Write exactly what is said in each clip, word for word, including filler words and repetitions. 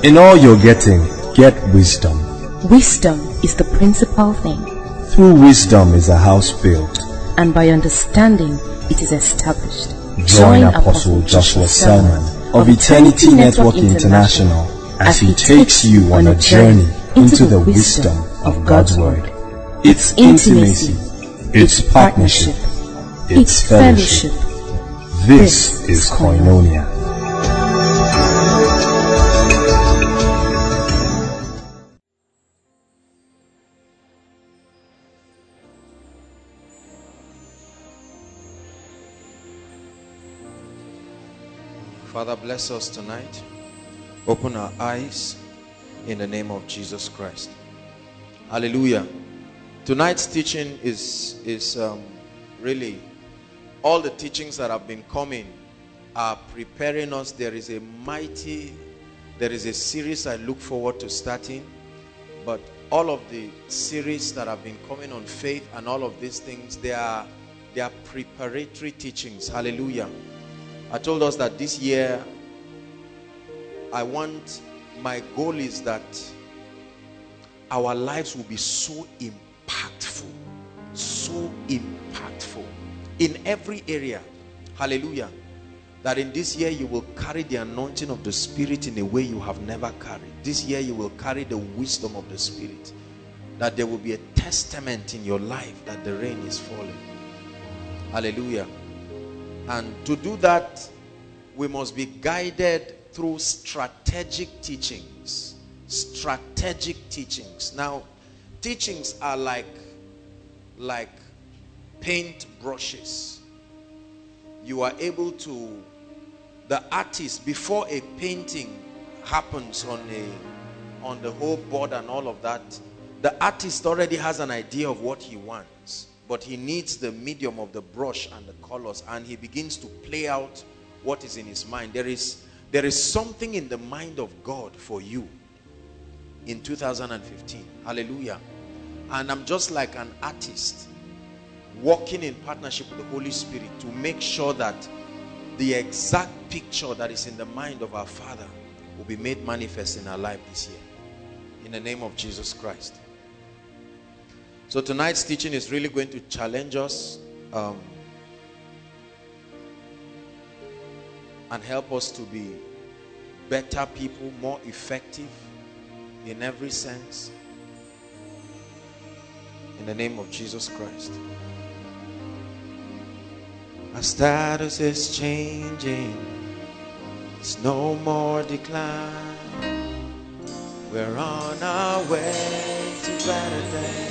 In all you're getting, get wisdom. Wisdom is the principal thing. Through wisdom is a house built, and by understanding it is established. Join Apostle Joshua Selman of Eternity Network International as he takes you on a journey into the wisdom of God's Word. It's intimacy, it's partnership, it's fellowship. This is Koinonia. Father, bless us tonight. Open our eyes in the name of Jesus Christ. Hallelujah. Tonight's teaching is, is um, really, all the teachings that have been coming are preparing us. There is a mighty, there is a series I look forward to starting. But all of the series that have been coming on faith and all of these things, they are, they are preparatory teachings. Hallelujah. I told us that this year, I want, my goal is that our lives will be so impactful, so impactful in every area. Hallelujah. That in this year you will carry the anointing of the Spirit in a way you have never carried. This year you will carry the wisdom of the Spirit. That there will be a testament in your life that the rain is falling. Hallelujah. And to do that, we must be guided through strategic teachings. Strategic teachings. Now, teachings are like, like paint brushes. You are able to, the artist, before a painting happens on, a, on the whole board and all of that, the artist already has an idea of what he wants. But he needs the medium of the brush and the colors, and he begins to play out what is in his mind. There is, there is something in the mind of God for you in two thousand fifteen. Hallelujah. And I'm just like an artist walking in partnership with the Holy Spirit to make sure that the exact picture that is in the mind of our Father will be made manifest in our life this year. In the name of Jesus Christ. So tonight's teaching is really going to challenge us um, and help us to be better people, more effective in every sense. In the name of Jesus Christ. Our status is changing. It's no more decline. We're on our way to better days.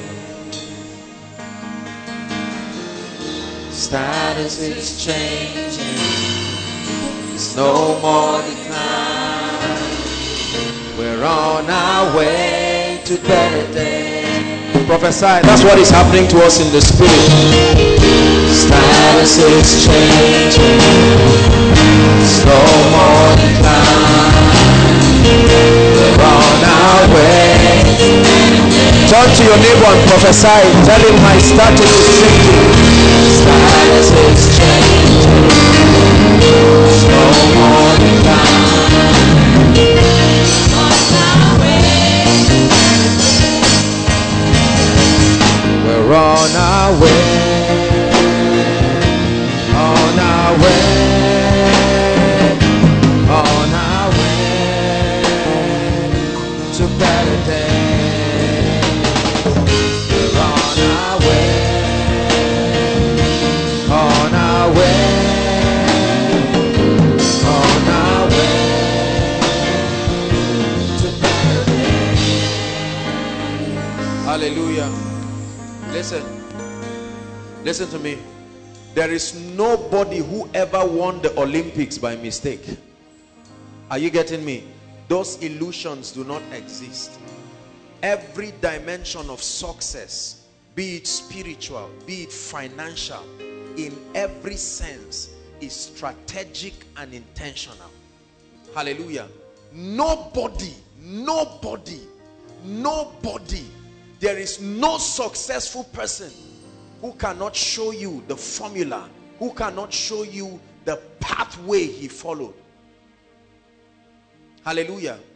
Status is changing. It's no more decline. We're on our way to better days. Prophesy. That's what is happening to us in the spirit. Status is changing. It's no more decline. We're on our way. Turn to your neighbor and prophesy. Tell him my status is changing. Status is changing. It's no more decline. On our way. We're on our way. On our way. On our way to better days. Hallelujah. Listen. Listen to me. There is nobody who ever won the Olympics by mistake. Are you getting me? Those illusions do not exist. Every dimension of success, be it spiritual, be it financial, in every sense is strategic and intentional. Hallelujah. Nobody, nobody, nobody, there is no successful person who cannot show you the formula, who cannot show you the pathway he followed. Hallelujah.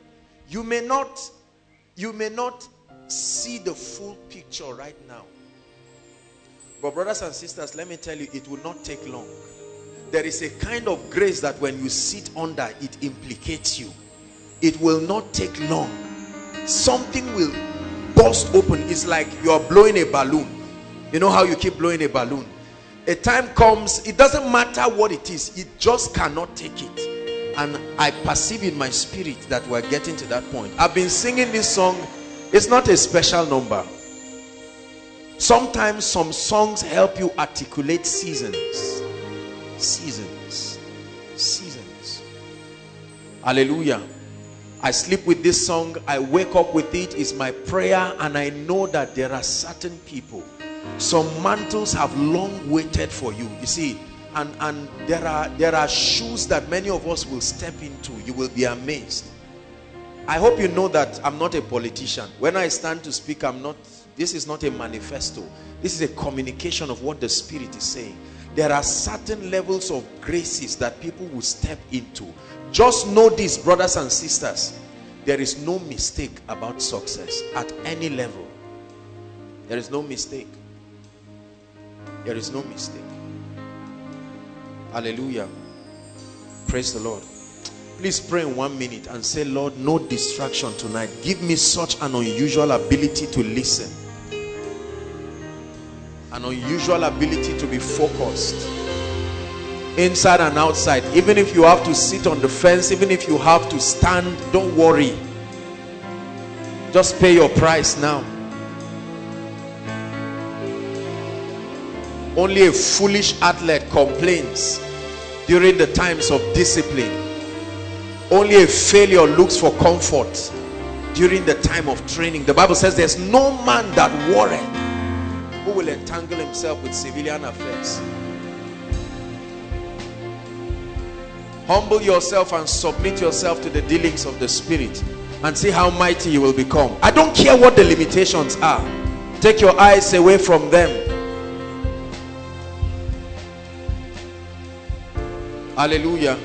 You may not, you may not see the full picture right now. But brothers and sisters, let me tell you, it will not take long. There is a kind of grace that when you sit under, it implicates you. It will not take long. Something will burst open. It's like you are blowing a balloon. You know how you keep blowing a balloon? A time comes, it doesn't matter what it is, it just cannot take it. And I perceive in my spirit that we're getting to that point. I've been singing this song. It's not a special number. Sometimes some songs help you articulate seasons. Seasons. Seasons. Hallelujah. I sleep with this song. I wake up with it. It's my prayer. And I know that there are certain people. Some mantles have long waited for you. You see, and, and there are, there are shoes that many of us will step into. You will be amazed. I hope you know that I'm not a politician. When I stand to speak, I'm not, this is not a manifesto. This is a communication of what the Spirit is saying. There are certain levels of graces that people will step into. Just know this, brothers and sisters. There is no mistake about success at any level. There is no mistake. There is no mistake. Hallelujah. Praise the Lord. Please pray in one minute and say, Lord, no distraction tonight. Give me such an unusual ability to listen. An unusual ability to be focused. Inside and outside. Even if you have to sit on the fence, even if you have to stand, don't worry. Just pay your price now. Only a foolish athlete complains during the times of discipline. Only a failure looks for comfort during the time of training. The Bible says there's no man that warreth who will entangle himself with civilian affairs. Humble yourself and submit yourself to the dealings of the Spirit and see how mighty you will become. I don't care what the limitations are. Take your eyes away from them. Hallelujah.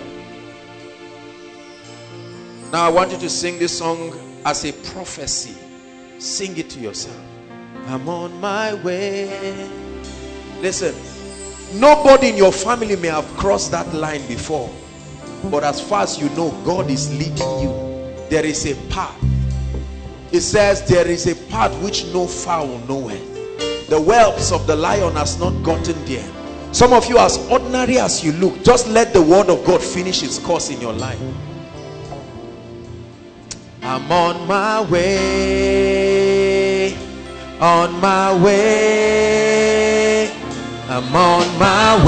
Now I want you to sing this song as a prophecy. Sing it to yourself. I'm on my way. Listen, nobody in your family may have crossed that line before, but as far as you know, God is leading you. There is a path. It says there is a path which no fowl knoweth. The whelps of the lion has not gotten there. Some of you, as ordinary as you look, just let the word of God finish its course in your life. I'm on my way, on my way, I'm on my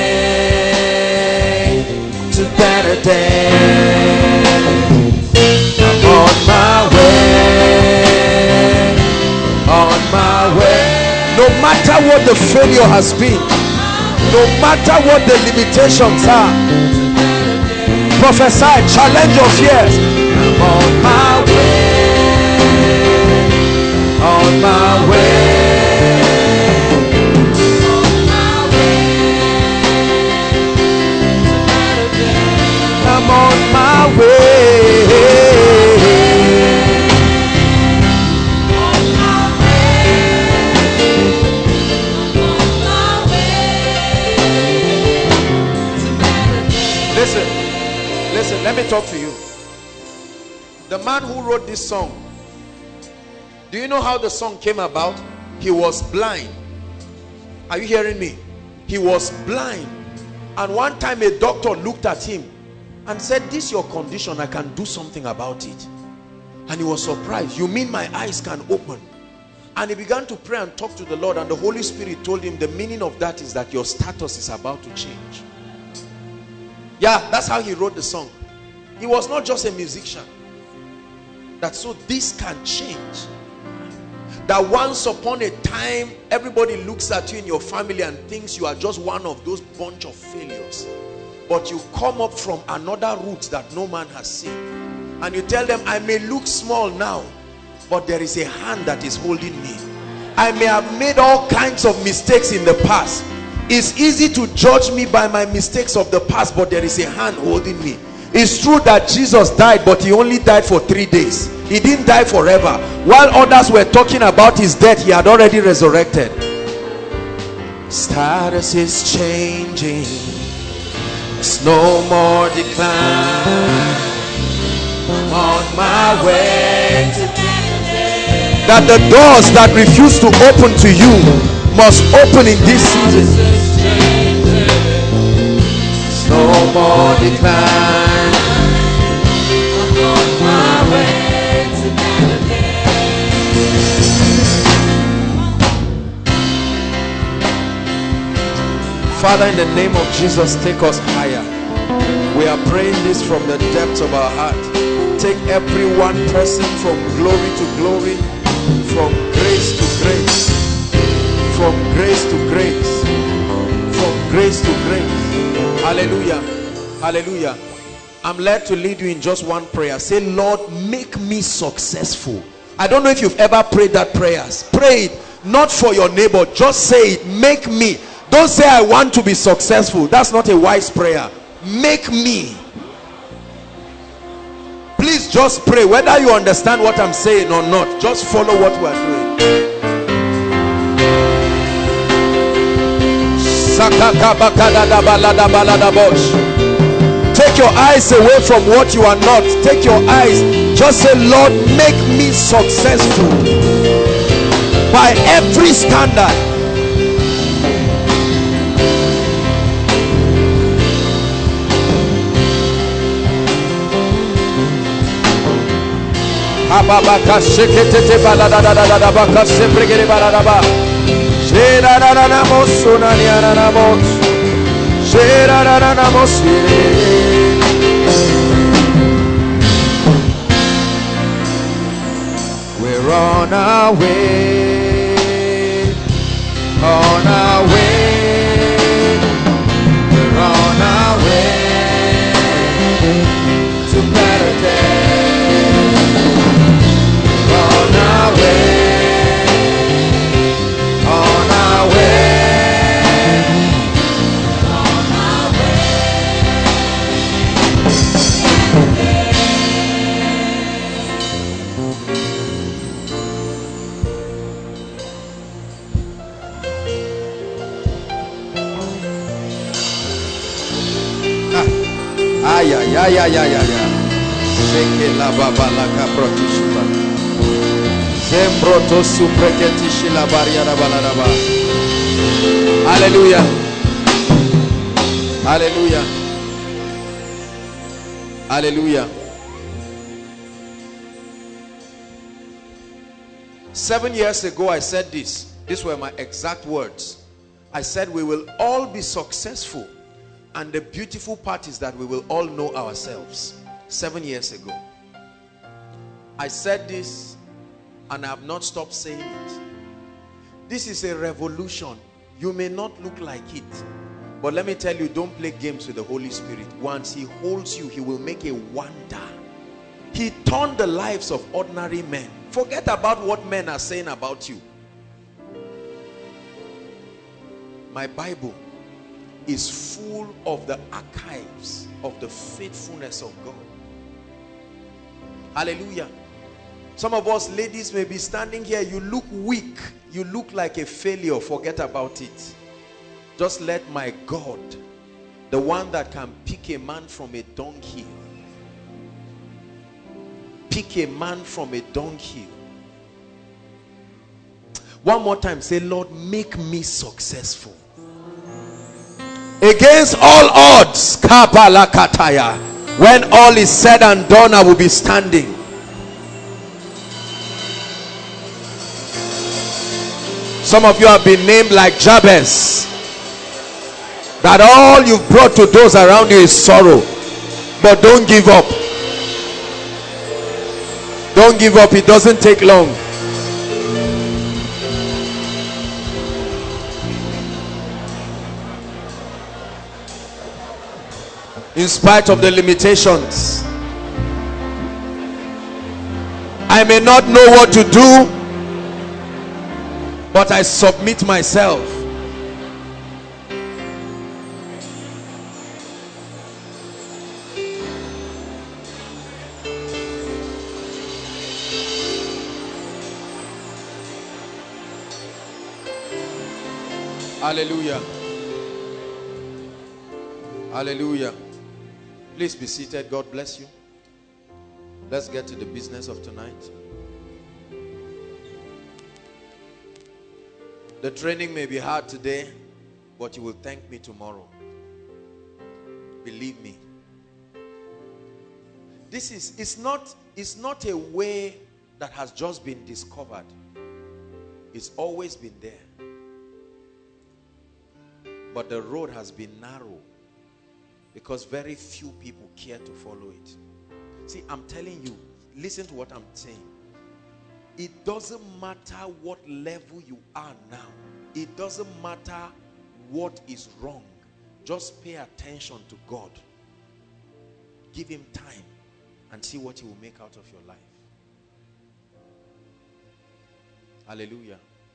way to better days. I'm on my way, on my way. No matter what the failure has been, no matter what the limitations are, prophesy, challenge your fears. I'm on my way, on my way, I'm on my way. Listen, listen, let me talk to you. The man who wrote this song, do you know how the song came about? He was blind. Are you hearing me? He was blind. And one time a doctor looked at him and said, this is your condition, I can do something about it. And he was surprised. You mean my eyes can open? And he began to pray and talk to the Lord, and the Holy Spirit told him the meaning of that is that your status is about to change. Yeah, that's how he wrote the song. He was not just a musician. That so this can change. That once upon a time, everybody looks at you in your family and thinks you are just one of those bunch of failures. But you come up from another route that no man has seen. And you tell them, I may look small now, but there is a hand that is holding me. I may have made all kinds of mistakes in the past. It's easy to judge me by my mistakes of the past, but there is a hand holding me. It's true that Jesus died, but he only died for three days. He didn't die forever. While others were talking about his death, he had already resurrected. Status is changing. There's no more decline. I'm on my way to that the doors that refuse to open to you must open in this season. There's no more decline. I'm on my way to Father, in the name of Jesus, take us higher. We are praying this from the depths of our heart. Take every one person from glory to glory, from grace to grace, from grace to grace, from grace to grace. Hallelujah. Hallelujah. I'm led to lead you in just one prayer. Say, Lord, make me successful. I don't know if you've ever prayed that prayer. Pray it, not for your neighbor. Just say it, make me. Don't say I want to be successful. That's not a wise prayer. Make me. Please just pray, whether you understand what I'm saying or not. Just follow what we are doing. Take your eyes away from what you are not. Take your eyes. Just say, Lord, make me successful by every standard. Ababaka shekete balada da da da da baka sepregere balada ba. Shera da da na mosuna ni ana na mos. Shera da da na mosire. We're on our way, on our way. We're on our way to better days. On our way, on our way, on our way. Ah, ay, ay, ay, ay, ay, ay. Shake la baba la caprotishuba. Hallelujah. Hallelujah. Hallelujah. Seven years ago I said this. These were my exact words. I said we will all be successful, and the beautiful part is that we will all know ourselves. Seven years ago I said this, and I have not stopped saying it. This is a revolution. You may not look like it, but let me tell you, don't play games with the Holy Spirit. Once he holds you, he will make a wonder. He turned the lives of ordinary men. Forget about what men are saying about you. My Bible is full of the archives of the faithfulness of God. Hallelujah. Some of us ladies may be standing here, you look weak, you look like a failure. Forget about it. Just let my God, the one that can pick a man from a dunghill, pick a man from a dunghill. One more time, say, Lord, make me successful. Against all odds, when all is said and done, I will be standing. Some of you have been named like Jabez, that all you've brought to those around you is sorrow. But don't give up. Don't give up. It doesn't take long. In spite of the limitations, I may not know what to do, but I submit myself. Hallelujah. Hallelujah. Please be seated. God bless you. Let's get to the business of tonight. The training may be hard today, but you will thank me tomorrow. Believe me. This is, it's not, it's not a way that has just been discovered. It's always been there. But the road has been narrow because very few people care to follow it. See, I'm telling you, listen to what I'm saying. It doesn't matter what level you are now. It doesn't matter what is wrong. Just pay attention to God. Give him time and see what he will make out of your life. Hallelujah.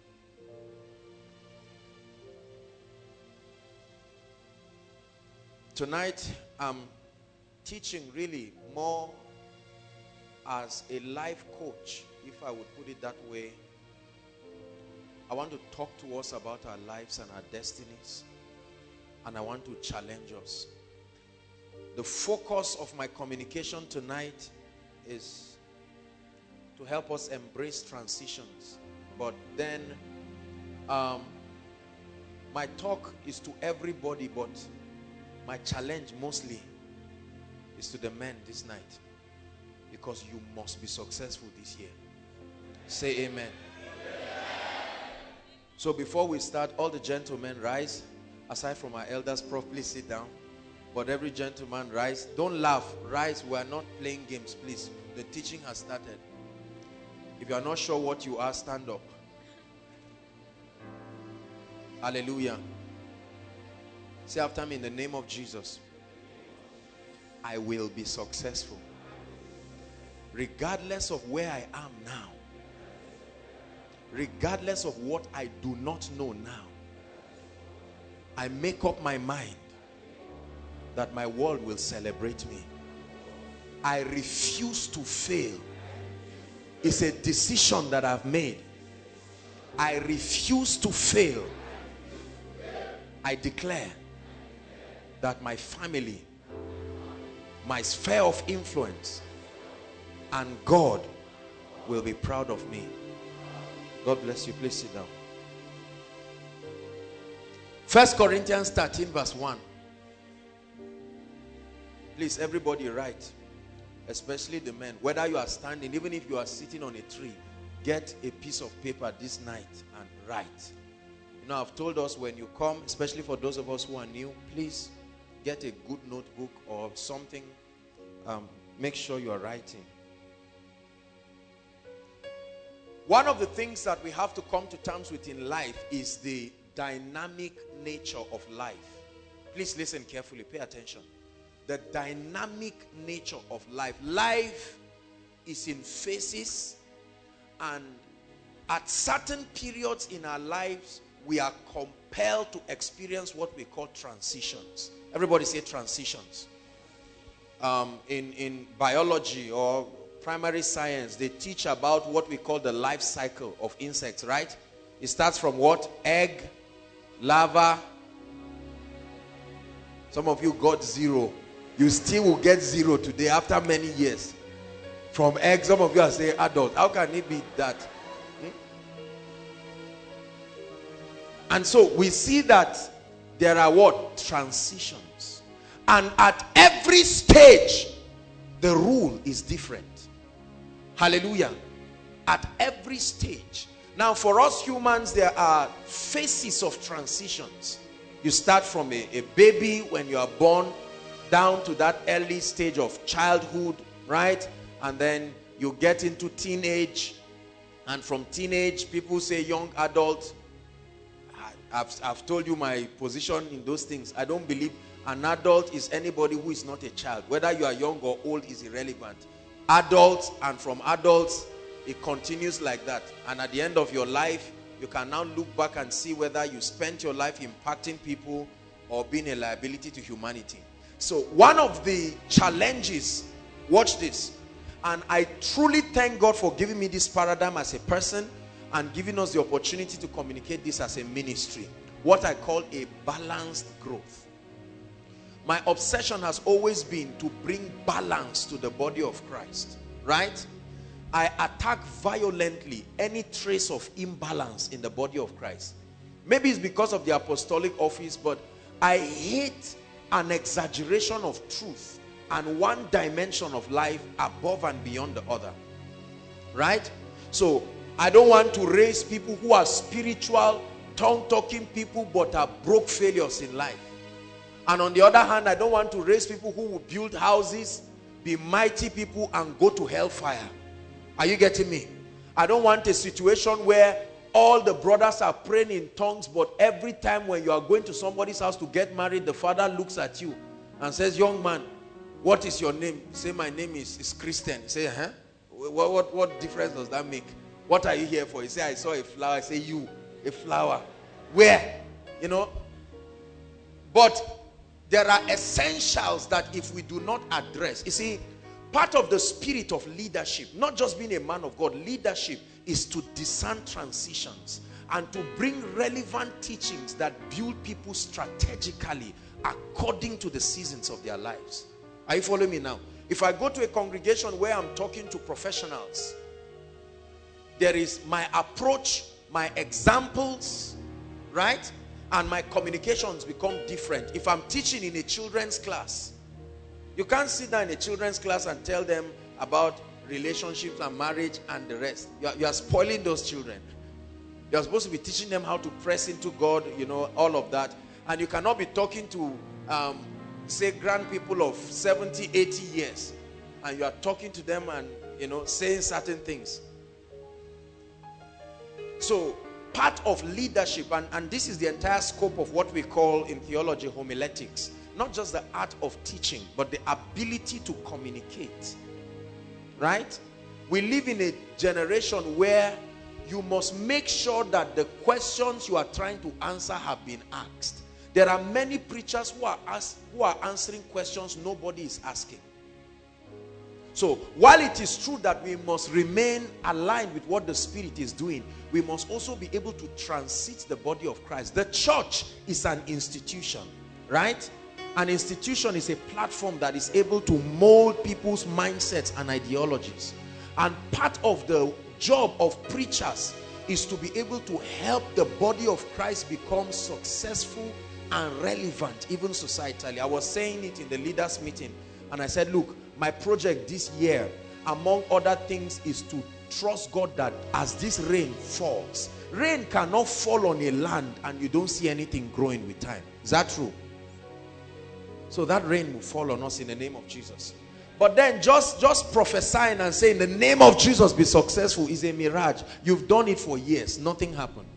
Tonight, I'm teaching really more as a life coach, if I would put it that way. I want to talk to us about our lives and our destinies, and I want to challenge us. The focus of my communication tonight is to help us embrace transitions. But then, um, my talk is to everybody, but my challenge mostly is to the men this night, because you must be successful this year. Say amen. Amen. So before we start, all the gentlemen rise. Aside from our elders, prof, please sit down. But every gentleman rise. Don't laugh. Rise. We are not playing games, please. The teaching has started. If you are not sure what you are, stand up. Hallelujah. Say after me, in the name of Jesus, I will be successful. Regardless of where I am now. Regardless of what I do not know now. I make up my mind that my world will celebrate me. I refuse to fail. It's a decision that I've made. I refuse to fail. I declare that my family, my sphere of influence, and God will be proud of me. God bless you. Please sit down. First Corinthians thirteen verse one. Please, everybody write. Especially the men. Whether you are standing, even if you are sitting on a tree, get a piece of paper this night and write. You know, I've told us when you come, especially for those of us who are new, please get a good notebook or something. Um, make sure you are writing. One of the things that we have to come to terms with in life is the dynamic nature of life. Please listen carefully. Pay attention. The dynamic nature of life. Life is in phases, and at certain periods in our lives, we are compelled to experience what we call transitions. Everybody say transitions. Um, in, in biology or primary science, they teach about what we call the life cycle of insects, right? It starts from what? Egg, larva. Some of you got zero. You still will get zero today after many years. From egg, some of you are saying adult. How can it be that? Hmm? And so we see that there are what? Transitions. And at every stage, the rule is different. Hallelujah. At every stage. Now for us humans, there are phases of transitions. You start from a, a baby when you are born, down to that early stage of childhood, right? And then you get into teenage, and from teenage, people say young adult. I've, I've told you my position in those things. I don't believe an adult is anybody who is not a child. Whether you are young or old is irrelevant. Adults, and from adults, it continues like that. And at the end of your life, you can now look back and see whether you spent your life impacting people or being a liability to humanity. So one of the challenges, watch this, and I truly thank God for giving me this paradigm as a person and giving us the opportunity to communicate this as a ministry. what I call a balanced growth. My obsession has always been to bring balance to the body of Christ, right? I attack violently any trace of imbalance in the body of Christ. Maybe it's because of the apostolic office, but I hate an exaggeration of truth and one dimension of life above and beyond the other, right? So I don't want to raise people who are spiritual, tongue-talking people, but are broke failures in life. And on the other hand, I don't want to raise people who will build houses, be mighty people, and go to hellfire. Are you getting me? I don't want a situation where all the brothers are praying in tongues, but every time when you are going to somebody's house to get married, the father looks at you and says, young man, what is your name? You say, my name is, is Christian. You say, huh? What, what, what difference does that make? What are you here for? You say, I saw a flower. I say, you, a flower. Where? You know? But there are essentials that if we do not address, you see, part of the spirit of leadership, not just being a man of God, leadership is to discern transitions and to bring relevant teachings that build people strategically according to the seasons of their lives. Are you following me now? If I go to a congregation where I'm talking to professionals, there is my approach, my examples, right? And my communications become different. If I'm teaching in a children's class, you can't sit down in a children's class and tell them about relationships and marriage and the rest. You are, you are spoiling those children. You're supposed to be teaching them how to press into God, you know, all of that. And you cannot be talking to, um, say, grand people of seventy, eighty years. And you are talking to them and, you know, saying certain things. So, part of leadership, and, and this is the entire scope of what we call in theology homiletics. Not just the art of teaching, but the ability to communicate. Right? We live in a generation where you must make sure that the questions you are trying to answer have been asked. There are many preachers who are, ask, who are answering questions nobody is asking. So, while it is true that we must remain aligned with what the Spirit is doing, we must also be able to transit the body of Christ. The church is an institution, right? An institution is a platform that is able to mold people's mindsets and ideologies. And part of the job of preachers is to be able to help the body of Christ become successful and relevant, even societally. I was saying it in the leaders' meeting, and I said, look, my project this year, among other things, is to trust God that as this rain falls, rain cannot fall on a land and you don't see anything growing with time. Is that true? So that rain will fall on us in the name of Jesus. But then just, just prophesying and saying, in the name of Jesus, be successful, is a mirage. You've done it for years. Nothing happened.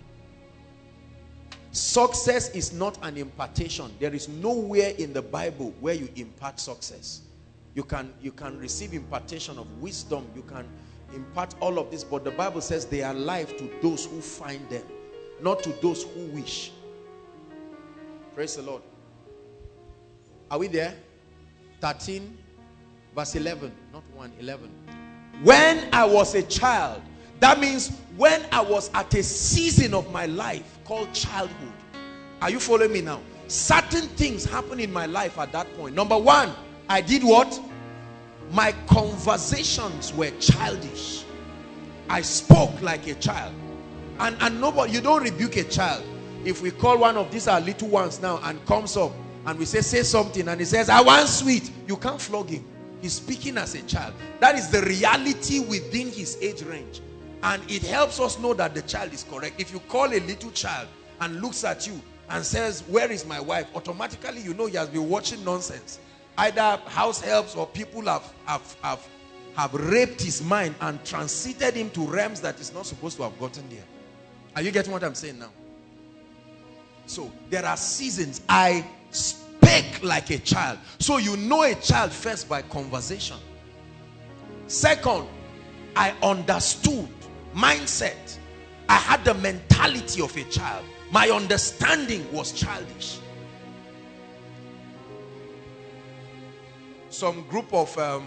Success is not an impartation. There is nowhere in the Bible where you impart success. You can, you can receive impartation of wisdom. You can impart all of this. But the Bible says they are life to those who find them, not to those who wish. Praise the Lord. Are we there? thirteen, verse eleven. Not one, eleven. When I was a child, that means when I was at a season of my life called childhood. Are you following me now? Certain things happen in my life at that point. Number one, I did what? My conversations were childish. I spoke like a child. And, and nobody, you don't rebuke a child. If we call one of these our little ones now and comes up and we say, say something, and he says, I want sweet, you can't flog him. He's speaking as a child. That is the reality within his age range. And it helps us know that the child is correct. If you call a little child and looks at you and says, where is my wife? Automatically you know he has been watching nonsense. Either house helps or people have, have, have, have raped his mind and transited him to realms that is not supposed to have gotten there. Are you getting what I'm saying now? So there are seasons. I spake like a child. So you know a child first by conversation. Second, I understood. Mindset. I had the mentality of a child. My understanding was childish. Some group of um,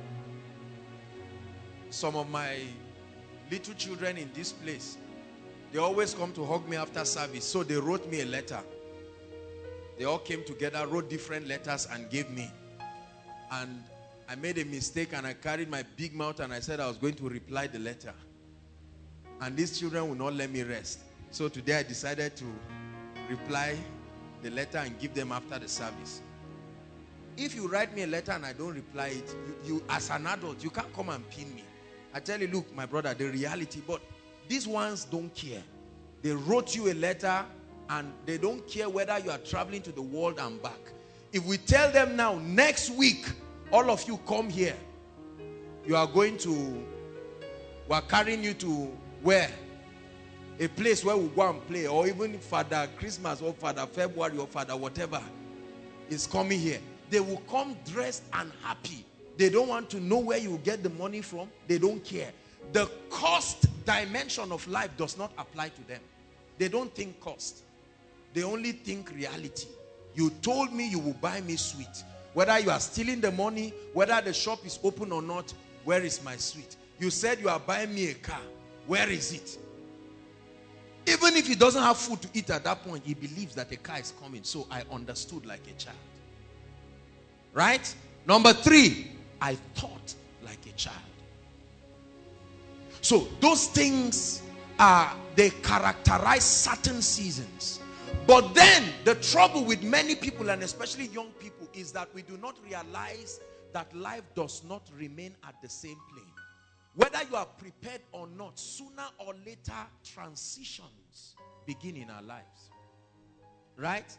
some of my little children in this place, They always come to hug me after service. So they wrote me a letter. They all came together, wrote different letters and gave me. And I made a mistake and I carried my big mouth and I said I was going to reply the letter. And these children will not let me rest. So today I decided to reply the letter and give them after the service. If you write me a letter and I don't reply it, you, you as an adult, you can't come and pin me. I tell you, look, my brother, the reality, but these ones don't care. They wrote you a letter and they don't care whether you are traveling to the world and back. If we tell them now, next week, all of you come here, you are going to, we are carrying you to where? A place where we go and play, or even Father Christmas or Father February or Father whatever is coming here. They will come dressed and happy. They don't want to know where you get the money from. They don't care. The cost dimension of life does not apply to them. They don't think cost. They only think reality. You told me you will buy me sweet. Whether you are stealing the money, whether the shop is open or not, where is my sweet? You said you are buying me a car. Where is it? Even if he doesn't have food to eat at that point, he believes that a car is coming. So I understood like a child. Right? Number three, I thought like a child. So those things are, they characterize certain seasons. But then the trouble with many people, and especially young people, is that we do not realize that life does not remain at the same plane. Whether you are prepared or not, sooner or later transitions begin in our lives. Right?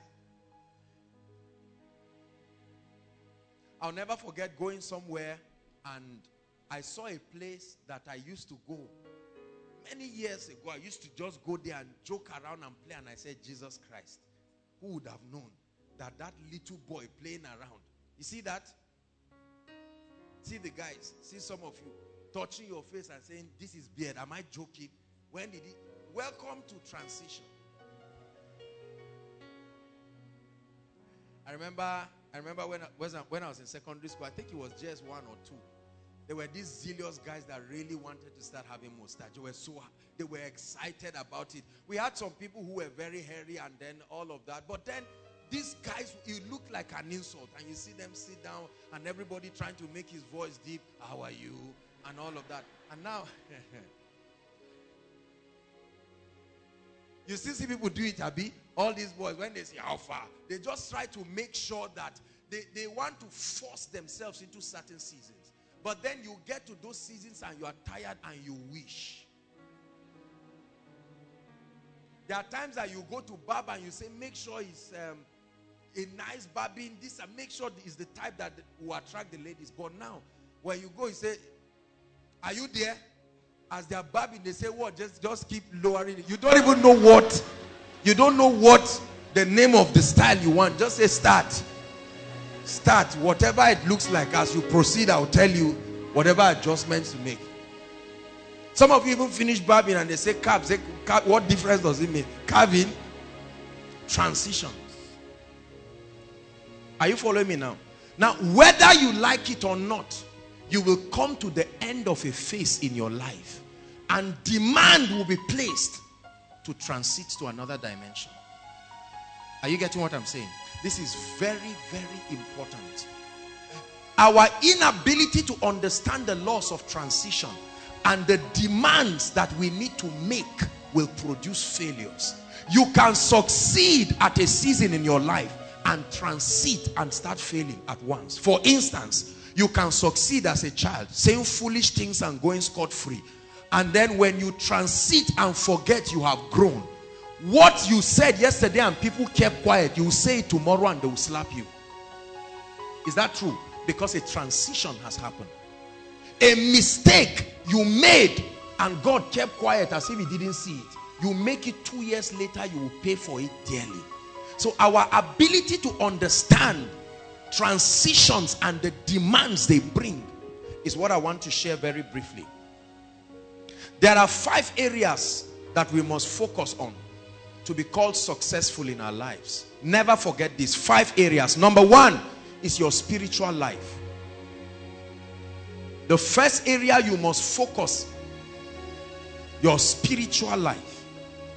I'll never forget going somewhere and I saw a place that I used to go. Many years ago, I used to just go there and joke around and play, and I said, Jesus Christ, who would have known that that little boy playing around? You see that? See the guys, see some of you touching your face and saying, this is beard. Am I joking? When did it? Welcome to transition. I remember, I remember when I, when I was in secondary school, I think it was just one or two. There were these zealous guys that really wanted to start having mustache. They were so, they were excited about it. We had some people who were very hairy and then all of that. But then these guys, you look like an insult. And you see them sit down and everybody trying to make his voice deep. How are you? And all of that. And now, you still see people do it, Abi. All these boys, when they say how far, they just try to make sure that they, they want to force themselves into certain seasons. But then you get to those seasons and you are tired and you wish. There are times that you go to barber and you say, make sure it's um, a nice barbing. This and make sure it's the type that will attract the ladies. But now, when you go, you say, are you there? As they are barbing, they say, what? Just, just keep lowering it. You don't even know what. You don't know what the name of the style you want. Just say start. Start. Whatever it looks like, as you proceed, I'll tell you whatever adjustments to make. Some of you even finish barbing and they say carve. Say, carve. What difference does it make? Carving. Transitions. Are you following me now? Now, whether you like it or not, you will come to the end of a phase in your life and demand will be placed to transit to another dimension. Are you getting what I'm saying? This is very, very important. Our inability to understand the laws of transition and the demands that we need to make will produce failures. You can succeed at a season in your life and transit and start failing at once. For instance, you can succeed as a child, saying foolish things and going scot-free. And then when you transit and forget you have grown, what you said yesterday and people kept quiet, you will say it tomorrow and they will slap you. Is that true? Because a transition has happened. A mistake you made and God kept quiet as if he didn't see it. You make it two years later, you will pay for it dearly. So our ability to understand transitions and the demands they bring is what I want to share very briefly. There are five areas that we must focus on to be called successful in our lives. Never forget these five areas. Number one is your spiritual life. The first area you must focus, your spiritual life.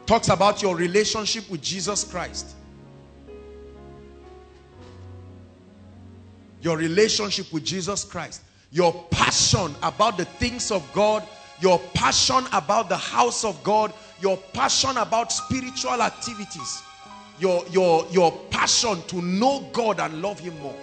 talks about your relationship with Jesus Christ. Your relationship with Jesus Christ. Your passion about the things of God. Your passion about the house of God. Your passion about spiritual activities. Your, your, your passion to know God and love Him more.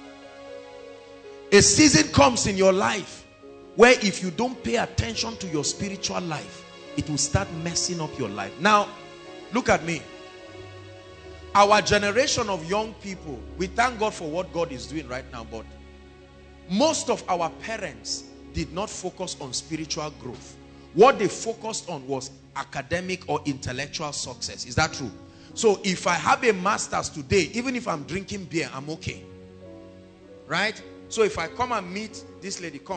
A season comes in your life where if you don't pay attention to your spiritual life, it will start messing up your life. Now, look at me. Our generation of young people, we thank God for what God is doing right now, but most of our parents did not focus on spiritual growth. What they focused on was academic or intellectual success. Is that true? So if I have a master's today, even if I'm drinking beer, I'm okay. Right? So if I come and meet this lady, come.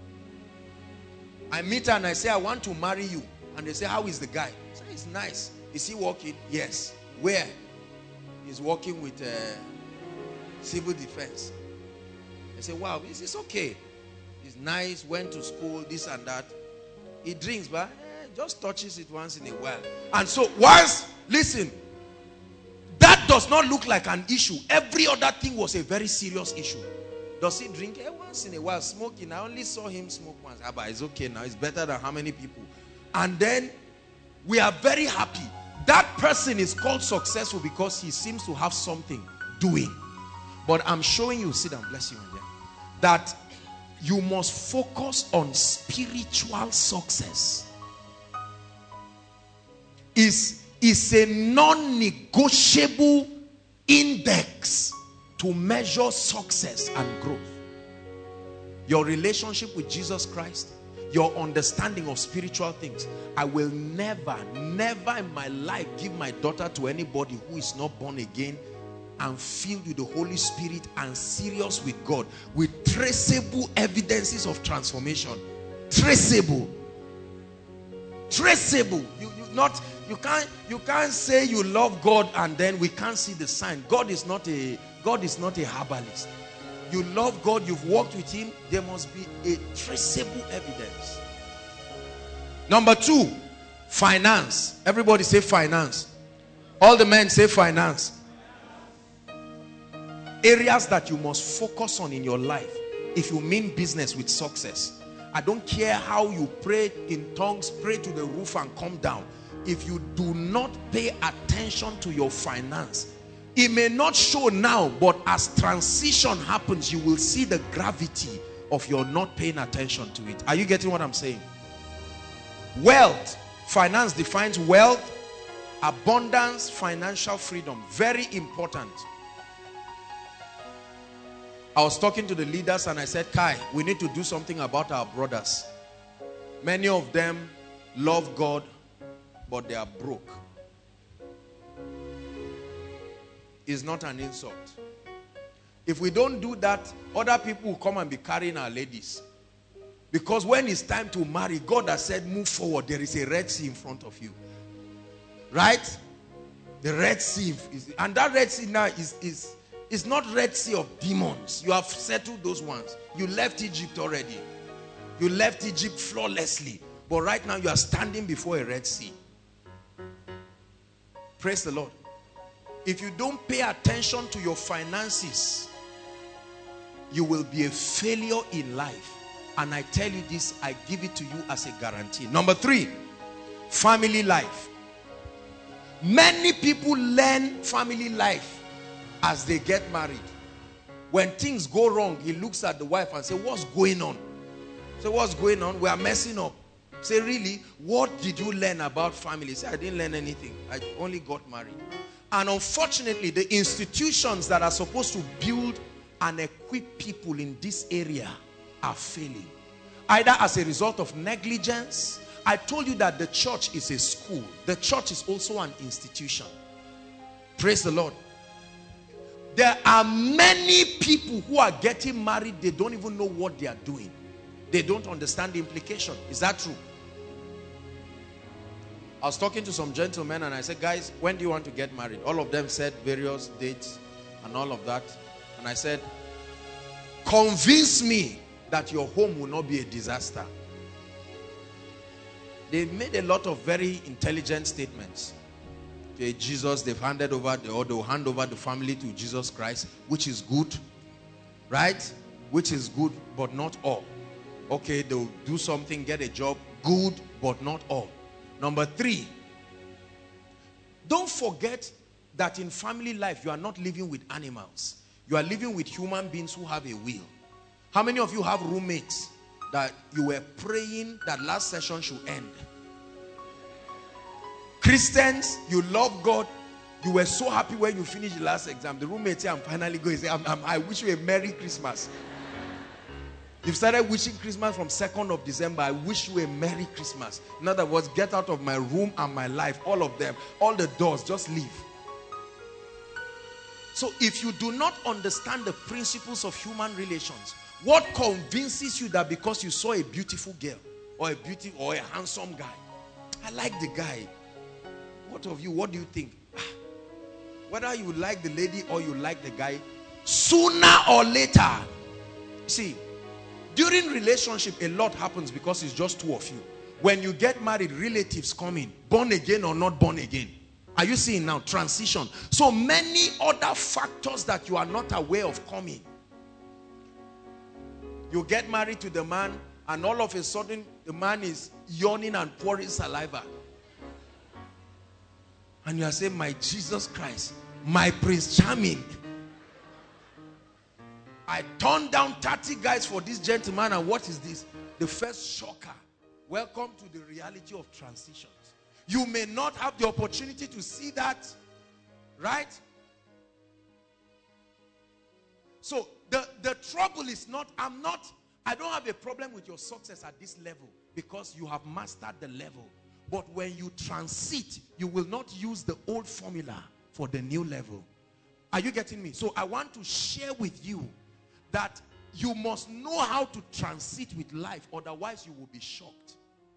I meet her and I say, I want to marry you. And they say, how is the guy? I say, it's nice. Is he working? Yes. Where? He's working with uh, civil defense. I say, wow, this is okay. He's nice, went to school, this and that. He drinks, but eh, just touches it once in a while. And so once, listen, that does not look like an issue. Every other thing was a very serious issue. Does he drink? Eh, once in a while, smoking. I only saw him smoke once. Ah, but it's okay now. It's better than how many people? And then we are very happy. That person is called successful because he seems to have something doing. But I'm showing you, sit down, bless you, my dear, that you must focus on spiritual success. Is is a non-negotiable index to measure success and growth. Your relationship with Jesus Christ, your understanding of spiritual things. I will never, never in my life give my daughter to anybody who is not born again and filled with the Holy Spirit and serious with God, with traceable evidences of transformation. Traceable. Traceable. You, you not you can't you can't say you love God and then we can't see the sign. God is not a God is not a herbalist. You love God, you've walked with Him, there must be a traceable evidence. Number two, finance. Everybody say finance. All the men say finance. Areas that you must focus on in your life if you mean business with success. I don't care how you pray in tongues, pray to the roof and come down. If you do not pay attention to your finance, it may not show now, but as transition happens, you will see the gravity of your not paying attention to it. Are you getting what I'm saying? Wealth. Finance defines wealth, abundance, financial freedom. Very important. I was talking to the leaders and I said, Kai, we need to do something about our brothers. Many of them love God, but they are broke. It's not an insult. If we don't do that, other people will come and be carrying our ladies. Because when it's time to marry, God has said, move forward. There is a Red Sea in front of you. Right? The Red Sea. Is, and that Red Sea now is, is, is not Red Sea of demons. You have settled those ones. You left Egypt already. You left Egypt flawlessly. But right now you are standing before a Red Sea. Praise the Lord. If you don't pay attention to your finances, you will be a failure in life. And I tell you this, I give it to you as a guarantee. Number three, family life. Many people learn family life as they get married. When things go wrong, he looks at the wife and says, what's going on? So what's going on? We are messing up. Say, really? What did you learn about family? Say, I didn't learn anything. I only got married. And unfortunately, the institutions that are supposed to build and equip people in this area are failing. Either as a result of negligence. I told you that the church is a school. The church is also an institution. Praise the Lord. There are many people who are getting married. They don't even know what they are doing. They don't understand the implication. Is that true? I was talking to some gentlemen and I said, guys, when do you want to get married? All of them said various dates and all of that. And I said, convince me that your home will not be a disaster. They made a lot of very intelligent statements. Okay, Jesus, they've handed over, the, or they'll hand over the family to Jesus Christ, which is good, right? Which is good, but not all. Okay, they'll do something, get a job, good, but not all. Number three, don't forget that in family life, you are not living with animals. You are living with human beings who have a will. How many of you have roommates that you were praying that last session should end? Christians, you love God. You were so happy when you finished the last exam. The roommate said, I'm finally going to say, I'm, I'm, I wish you a Merry Christmas. You've started wishing Christmas from second of December. I wish you a Merry Christmas. In other words, get out of my room and my life. All of them. All the doors. Just leave. So if you do not understand the principles of human relations, what convinces you that because you saw a beautiful girl or a beauty or a handsome guy, I like the guy. What of you? What do you think? Whether you like the lady or you like the guy, sooner or later, see, during relationship, a lot happens because it's just two of you. When you get married, relatives come in, born again or not born again. Are you seeing now? Transition. So many other factors that you are not aware of coming. You get married to the man, and all of a sudden, the man is yawning and pouring saliva. And you are saying, my Jesus Christ, my Prince Charming. I turned down thirty guys for this gentleman, and what is this? The first shocker. Welcome to the reality of transitions. You may not have the opportunity to see that, right? So the, the trouble is not, I'm not, I don't have a problem with your success at this level because you have mastered the level. But when you transit, you will not use the old formula for the new level. Are you getting me? So I want to share with you that you must know how to transit with life, otherwise you will be shocked.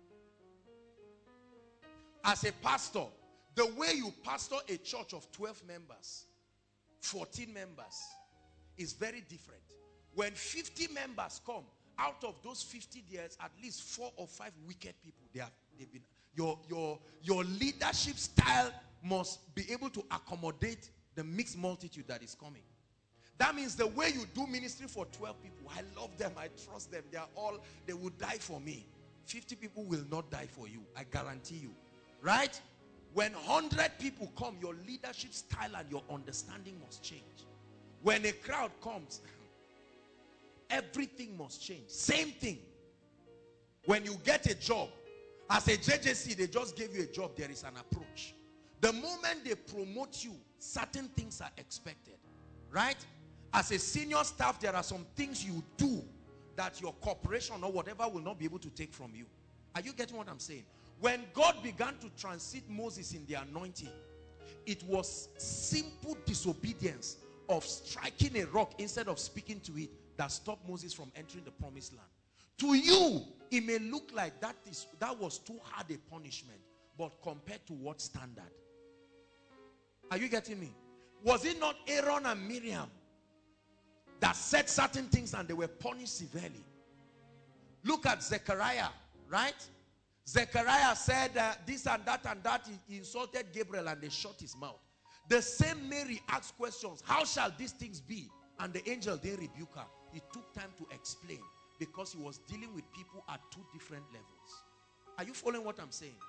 As a pastor, the way you pastor a church of twelve members, fourteen members, is very different. When fifty members come, out of those fifty, there's at least four or five wicked people. They have, they've been, your, your, your leadership style must be able to accommodate the mixed multitude that is coming. That means the way you do ministry for twelve people, I love them, I trust them, they are all, they will die for me. fifty people will not die for you, I guarantee you. Right? When one hundred people come, your leadership style and your understanding must change. When a crowd comes, everything must change. Same thing. When you get a job, as a J J C, they just gave you a job, there is an approach. The moment they promote you, certain things are expected. Right? As a senior staff, there are some things you do that your corporation or whatever will not be able to take from you. Are you getting what I'm saying? When God began to transit Moses in the anointing, it was simple disobedience of striking a rock instead of speaking to it that stopped Moses from entering the promised land. To you, it may look like that is that was too hard a punishment, but compared to what standard? Are you getting me? Was it not Aaron and Miriam that said certain things and they were punished severely? Look at Zechariah, right? Zechariah said uh, this and that and that. He, he insulted Gabriel and they shut his mouth. The same Mary asked questions. How shall these things be? And the angel didn't rebuke her. He took time to explain because he was dealing with people at two different levels. Are you following what I'm saying?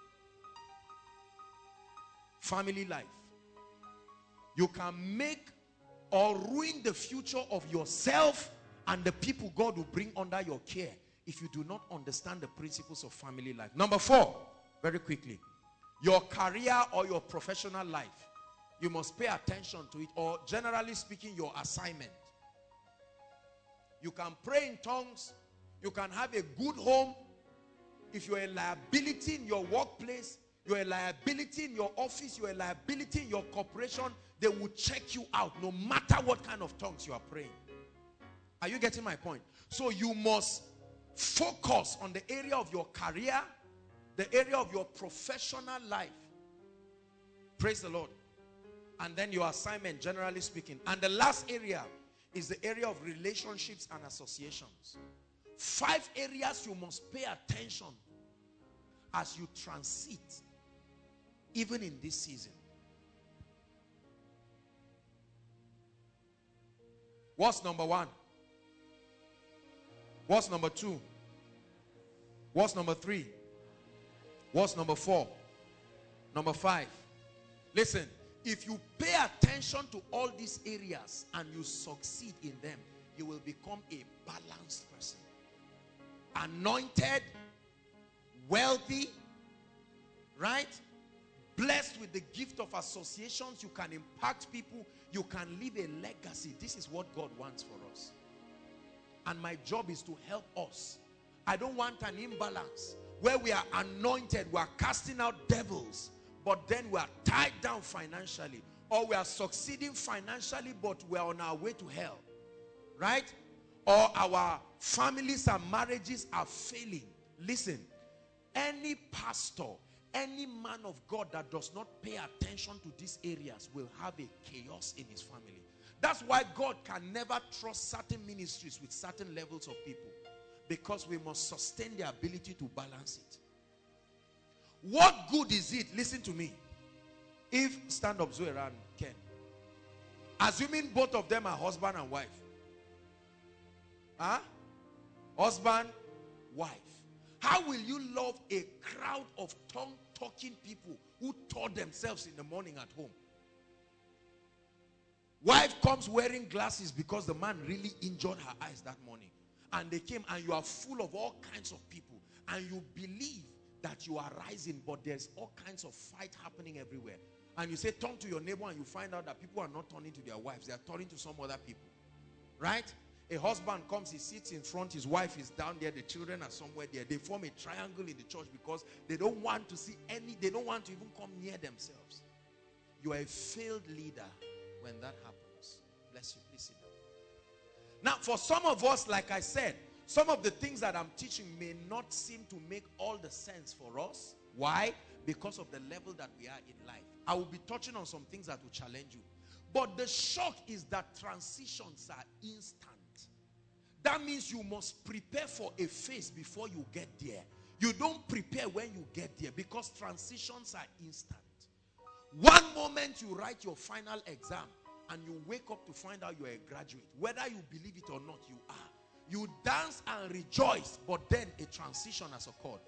Family life. You can make or ruin the future of yourself and the people God will bring under your care if you do not understand the principles of family life. Number four, very quickly, your career or your professional life. You must pay attention to it, or generally speaking, your assignment. You can pray in tongues. You can have a good home. If you're a liability in your workplace, you're a liability in your office, you're a liability in your corporation, they will check you out no matter what kind of tongues you are praying. Are you getting my point? So you must focus on the area of your career, the area of your professional life. Praise the Lord. And then your assignment, generally speaking. And the last area is the area of relationships and associations. Five areas you must pay attention as you transit, even in this season. What's number one? What's number two? What's number three? What's number four? Number five. Listen, if you pay attention to all these areas and you succeed in them, you will become a balanced person. Anointed, wealthy, right? Blessed with the gift of associations. You can impact people. You can leave a legacy. This is what God wants for us. And my job is to help us. I don't want an imbalance where we are anointed, we are casting out devils, but then we are tied down financially. Or we are succeeding financially, but we are on our way to hell. Right? Or our families and marriages are failing. Listen, any pastor, any man of God that does not pay attention to these areas will have a chaos in his family. That's why God can never trust certain ministries with certain levels of people, because we must sustain the ability to balance it. What good is it, listen to me, if, stand up Zoe and Ken, assuming both of them are husband and wife, huh? Husband, wife. How will you love a crowd of tongue-talking people who taught themselves in the morning at home? Wife comes wearing glasses because the man really injured her eyes that morning. And they came and you are full of all kinds of people. And you believe that you are rising, but there's all kinds of fight happening everywhere. And you say, turn to your neighbor, and you find out that people are not turning to their wives. They are turning to some other people. Right? A husband comes, he sits in front, his wife is down there, the children are somewhere there. They form a triangle in the church because they don't want to see any, they don't want to even come near themselves. You are a failed leader when that happens. Bless you. Please sit down. Now, for some of us, like I said, some of the things that I'm teaching may not seem to make all the sense for us. Why? Because of the level that we are in life. I will be touching on some things that will challenge you. But the shock is that transitions are instant. That means you must prepare for a phase before you get there. You don't prepare when you get there because transitions are instant. One moment you write your final exam and you wake up to find out you're a graduate. Whether you believe it or not, you are. You dance and rejoice, but then a transition has occurred.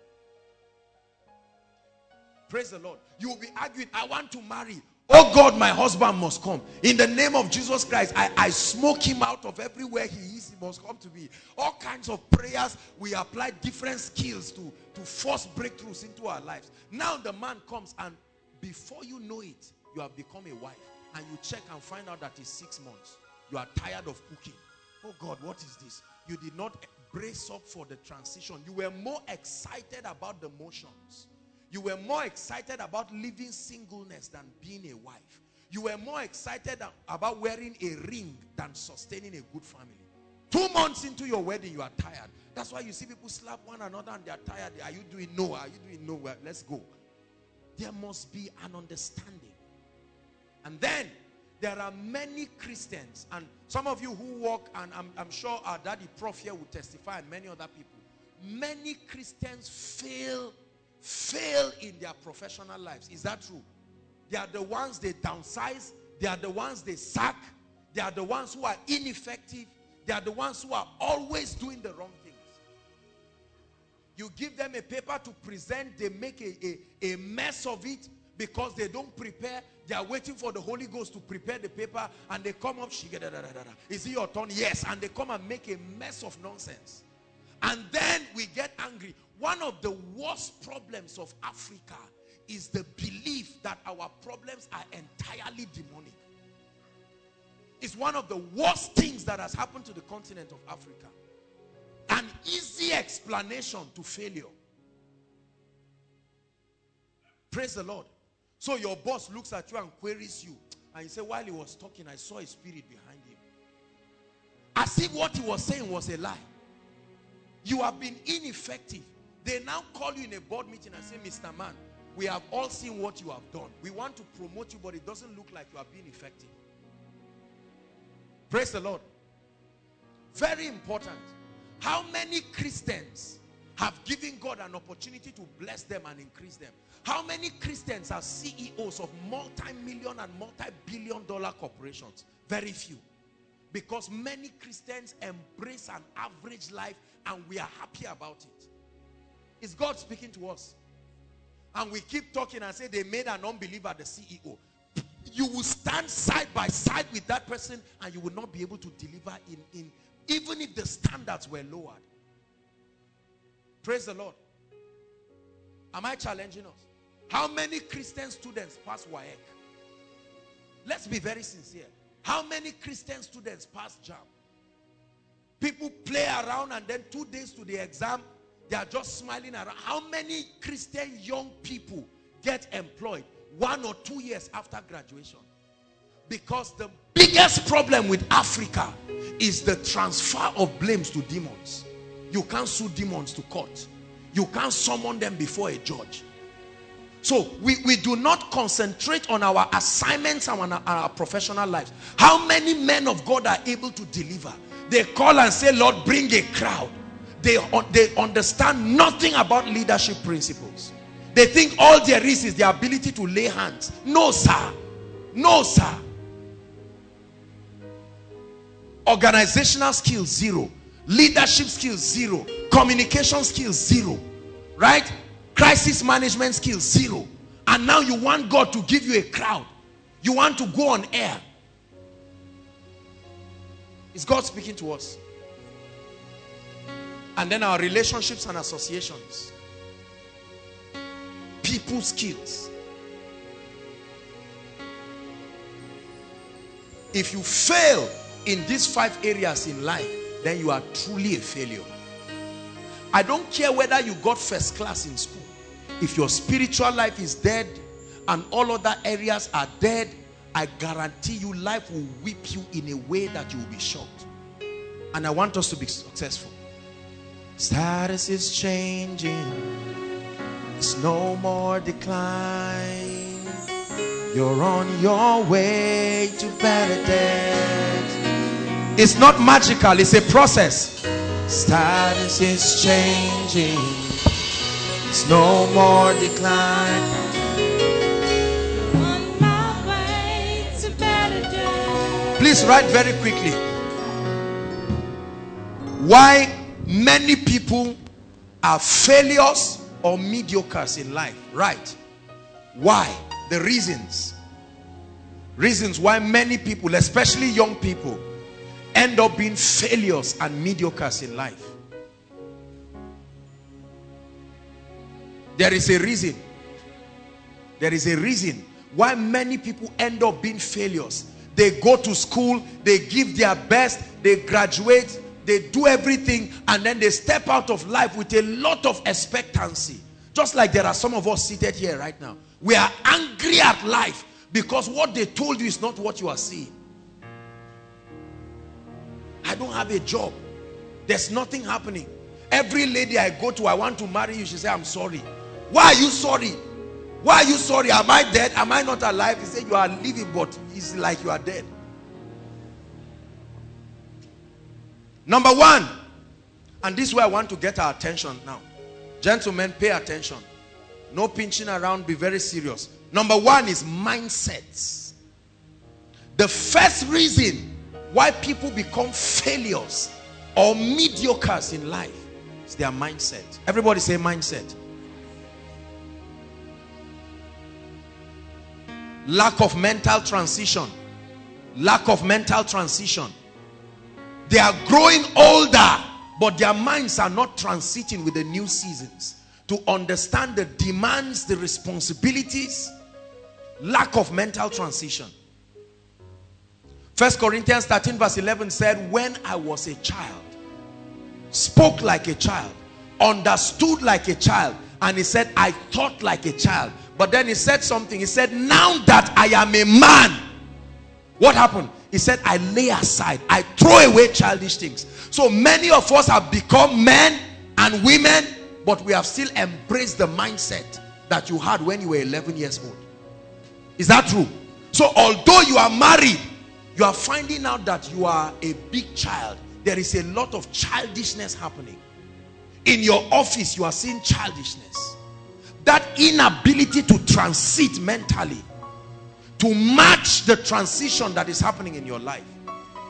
Praise the Lord. You will be arguing, I want to marry. Oh God, my husband must come. In the name of Jesus Christ, I, I smoke him out of everywhere he is. He must come to me. All kinds of prayers. We apply different skills to, to force breakthroughs into our lives. Now the man comes and before you know it, you have become a wife. And you check and find out that it's six months. You are tired of cooking. Oh God, what is this? You did not brace up for the transition. You were more excited about the motions. You were more excited about living singleness than being a wife. You were more excited about wearing a ring than sustaining a good family. Two months into your wedding, you are tired. That's why you see people slap one another and they are tired. Are you doing no? Are you doing no? Well, let's go. There must be an understanding. And then there are many Christians, and some of you who walk, and I'm, I'm sure our daddy Prof here will testify, and many other people. Many Christians fail fail in their professional lives. Is that true? They are the ones they downsize. They are the ones they sack. They are the ones who are ineffective. They are the ones who are always doing the wrong things. You give them a paper to present, they make a, a, a mess of it because they don't prepare. They are waiting for the Holy Ghost to prepare the paper, and they come up, is it your turn? Yes. And they come and make a mess of nonsense. And then we get angry. One of the worst problems of Africa is the belief that our problems are entirely demonic. It's one of the worst things that has happened to the continent of Africa. An easy explanation to failure. Praise the Lord. So your boss looks at you and queries you. And you say, while he was talking, I saw a spirit behind him. As if what he was saying was a lie. You have been ineffective. They now call you in a board meeting and say, Mister Man, we have all seen what you have done. We want to promote you, but it doesn't look like you are being effective. Praise the Lord. Very important. How many Christians have given God an opportunity to bless them and increase them? How many Christians are C E Os of multi-million and multi-billion dollar corporations? Very few. Because many Christians embrace an average life and we are happy about it. Is God speaking to us? And we keep talking and say they made an unbeliever the C E O. You will stand side by side with that person and you will not be able to deliver in, in even if the standards were lowered. Praise the Lord. Am I challenging us? How many Christian students pass W A E C? Let's be very sincere. How many Christian students pass JAMB? People play around and then two days to the exam, they are just smiling around. How many Christian young people get employed one or two years after graduation? Because the biggest problem with Africa is the transfer of blames to demons. You can't sue demons to court. You can't summon them before a judge. So we, we do not concentrate on our assignments and on our, our professional lives. How many men of God are able to deliver? They call and say, Lord, bring a crowd. They, they understand nothing about leadership principles. They think all there is is the ability to lay hands. No, sir. No, sir. Organizational skills, zero. Leadership skills, zero. Communication skills, zero. Right? Crisis management skills, zero. And now you want God to give you a crowd. You want to go on air. Is God speaking to us? And then our relationships and associations. People skills. If you fail in these five areas in life, then you are truly a failure. I don't care whether you got first class in school. If your spiritual life is dead and all other areas are dead, I guarantee you life will whip you in a way that you will be shocked. And I want us to be successful. Status is changing. It's no more decline. You're on your way to better days. It's not magical, it's a process. Status is changing. It's no more decline. On my way to better days. Please write very quickly. Why many people are failures or mediocres in life. Right? Why? The reasons. Reasons why many people, especially young people, end up being failures and mediocres in life. There is a reason. There is a reason why many people end up being failures. They go to school, they give their best, they graduate, they do everything, and then they step out of life with a lot of expectancy. Just like there are some of us seated here right now. We are angry at life because what they told you is not what you are seeing. I don't have a job. There's nothing happening. Every lady I go to, I want to marry you, she say, I'm sorry. Why are you sorry? Why are you sorry? Am I dead? Am I not alive? They say you are living, but it's like you are dead. Number one, and this is where I want to get our attention now. Gentlemen, pay attention. No pinching around, be very serious. Number one is mindsets. The first reason why people become failures or mediocres in life is their mindset. Everybody say mindset. Lack of mental transition. Lack of mental transition. They are growing older, but their minds are not transiting with the new seasons to understand the demands, the responsibilities. Lack of mental transition. First Corinthians thirteen verse eleven said, when I was a child, spoke like a child, understood like a child, and he said, I thought like a child. But then he said something. He said, now that I am a man, what happened? He said, I lay aside, I throw away childish things. So many of us have become men and women, but we have still embraced the mindset that you had when you were eleven years old. Is that true? So although you are married, you are finding out that you are a big child. There is a lot of childishness happening. In your office, you are seeing childishness. That inability to transit mentally, to match the transition that is happening in your life.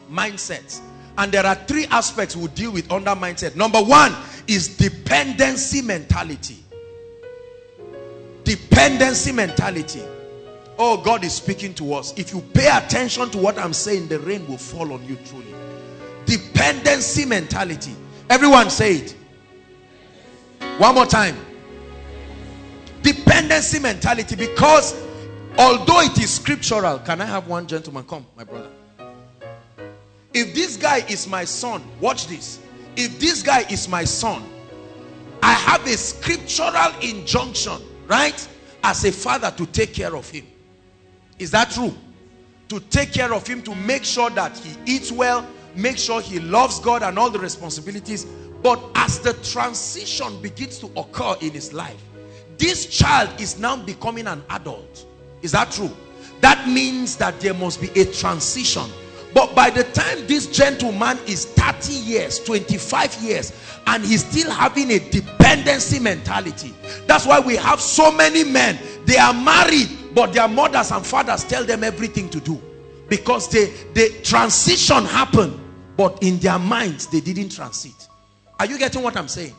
Mindsets. And there are three aspects we'll deal with under mindset. Number one is dependency mentality. Dependency mentality. Oh, God is speaking to us. If you pay attention to what I'm saying, the rain will fall on you truly. Dependency mentality. Everyone say it. One more time. Dependency mentality, because although it is scriptural, can I have one gentleman? Come, my brother. If this guy is my son, watch this. If this guy is my son, I have a scriptural injunction, right? As a father, to take care of him. Is that true? To take care of him, to make sure that he eats well, make sure he loves God and all the responsibilities. But as the transition begins to occur in his life, this child is now becoming an adult. Is that true? That means that there must be a transition. But by the time this gentleman is thirty years, twenty-five years, and he's still having a dependency mentality. That's why we have so many men. They are married, but their mothers and fathers tell them everything to do. Because they, the transition happened, but in their minds, they didn't transit. Are you getting what I'm saying?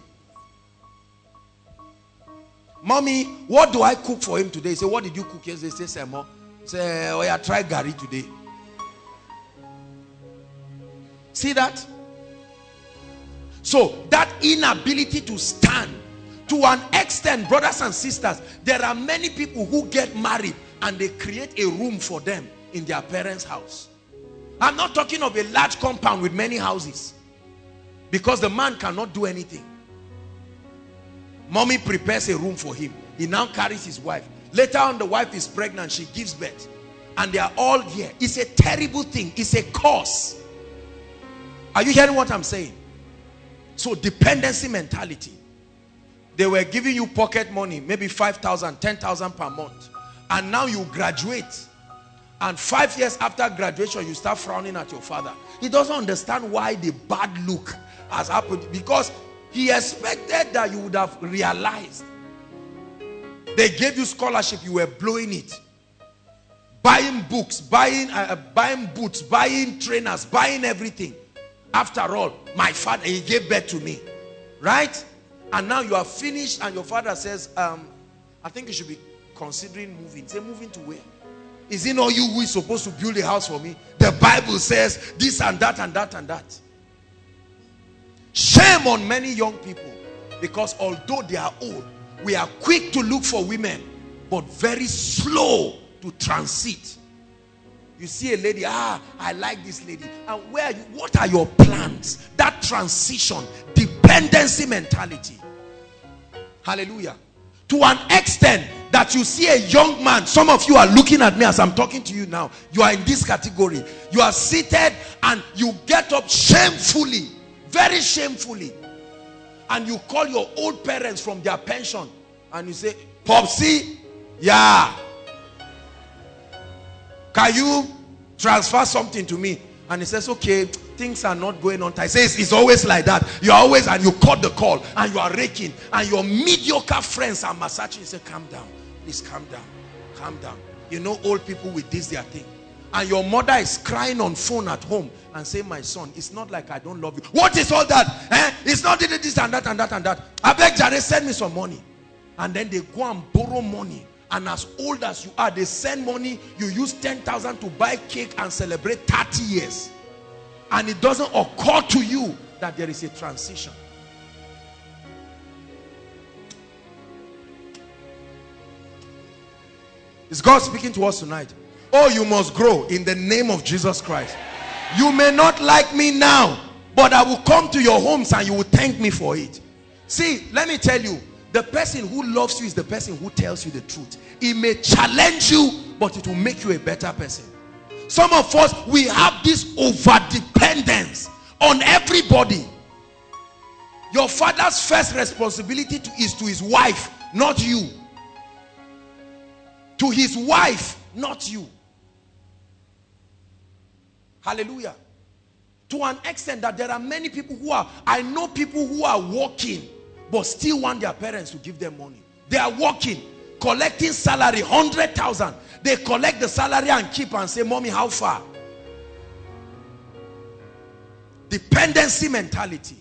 Mommy, what do I cook for him today? Say, what did you cook yesterday? Say, Semo. Say, oh yeah, try Gary today. See that? So that inability to stand, to an extent, brothers and sisters, there are many people who get married and they create a room for them in their parents' house. I'm not talking of a large compound with many houses, because the man cannot do anything. Mommy prepares a room for him. He now carries his wife. Later on, the wife is pregnant. She gives birth. And they are all here. It's a terrible thing. It's a curse. Are you hearing what I'm saying? So dependency mentality. They were giving you pocket money, maybe five thousand, ten thousand per month. And now you graduate. And five years after graduation, you start frowning at your father. He doesn't understand why the bad look has happened. Because he expected that you would have realized. They gave you scholarship, you were blowing it. Buying books, buying, uh, buying boots, buying trainers, buying everything. After all, my father, he gave birth to me. Right? And now you are finished and your father says, um, I think you should be considering moving. Say, moving to where? Is it not you who is supposed to build a house for me? The Bible says this and that and that and that. Shame on many young people, because although they are old, we are quick to look for women, but very slow to transit. You see a lady, ah, I like this lady. And where are you? What are your plans? That transition, dependency mentality. Hallelujah. To an extent that you see a young man, some of you are looking at me as I'm talking to you now. You are in this category. You are seated and you get up shamefully, very shamefully. And you call your old parents from their pension and you say, Popsy, yeah, can you transfer something to me? And he says, okay, things are not going on. I say, it's always like that. You are always, and you cut the call, and you are raking, and your mediocre friends are massaging. You say, calm down, please calm down, calm down. You know, old people with this, their thing. And your mother is crying on phone at home and say, my son, it's not like I don't love you. What is all that? Eh? It's not this and that and that and that. I beg Jare, send me some money. And then they go and borrow money. And as old as you are, they send money. You use ten thousand to buy cake and celebrate thirty years. And it doesn't occur to you that there is a transition. Is God speaking to us tonight? Oh, you must grow in the name of Jesus Christ. You may not like me now, but I will come to your homes and you will thank me for it. See, let me tell you, the person who loves you is the person who tells you the truth. It may challenge you, but it will make you a better person. Some of us, we have this over-dependence on everybody. Your father's first responsibility to, is to his wife, not you. To his wife, not you. Hallelujah. To an extent that there are many people who are, I know people who are working, but still want their parents to give them money. They are working, collecting salary, one hundred thousand. They collect the salary and keep and say, mommy, how far? Dependency mentality.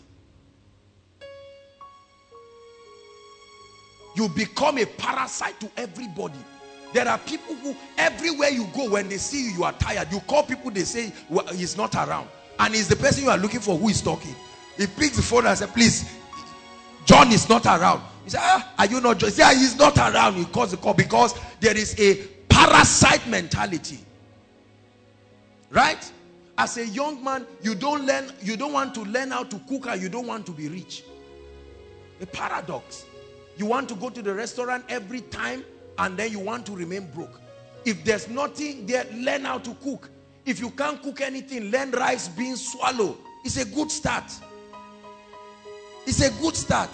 You become a parasite to everybody. There are people who, everywhere you go, when they see you, you are tired. You call people, they say, well, he's not around. And it's the person you are looking for who is talking. He picks the phone and says, please, John is not around. He said, ah, are you not John? He said, ah, he's not around. He calls the call because there is a parasite mentality. Right? As a young man, you don't learn, you don't want to learn how to cook and you don't want to be rich. A paradox. You want to go to the restaurant every time and then you want to remain broke. If there's nothing there, learn how to cook. If you can't cook anything, learn rice, beans, swallow. It's a good start. It's a good start.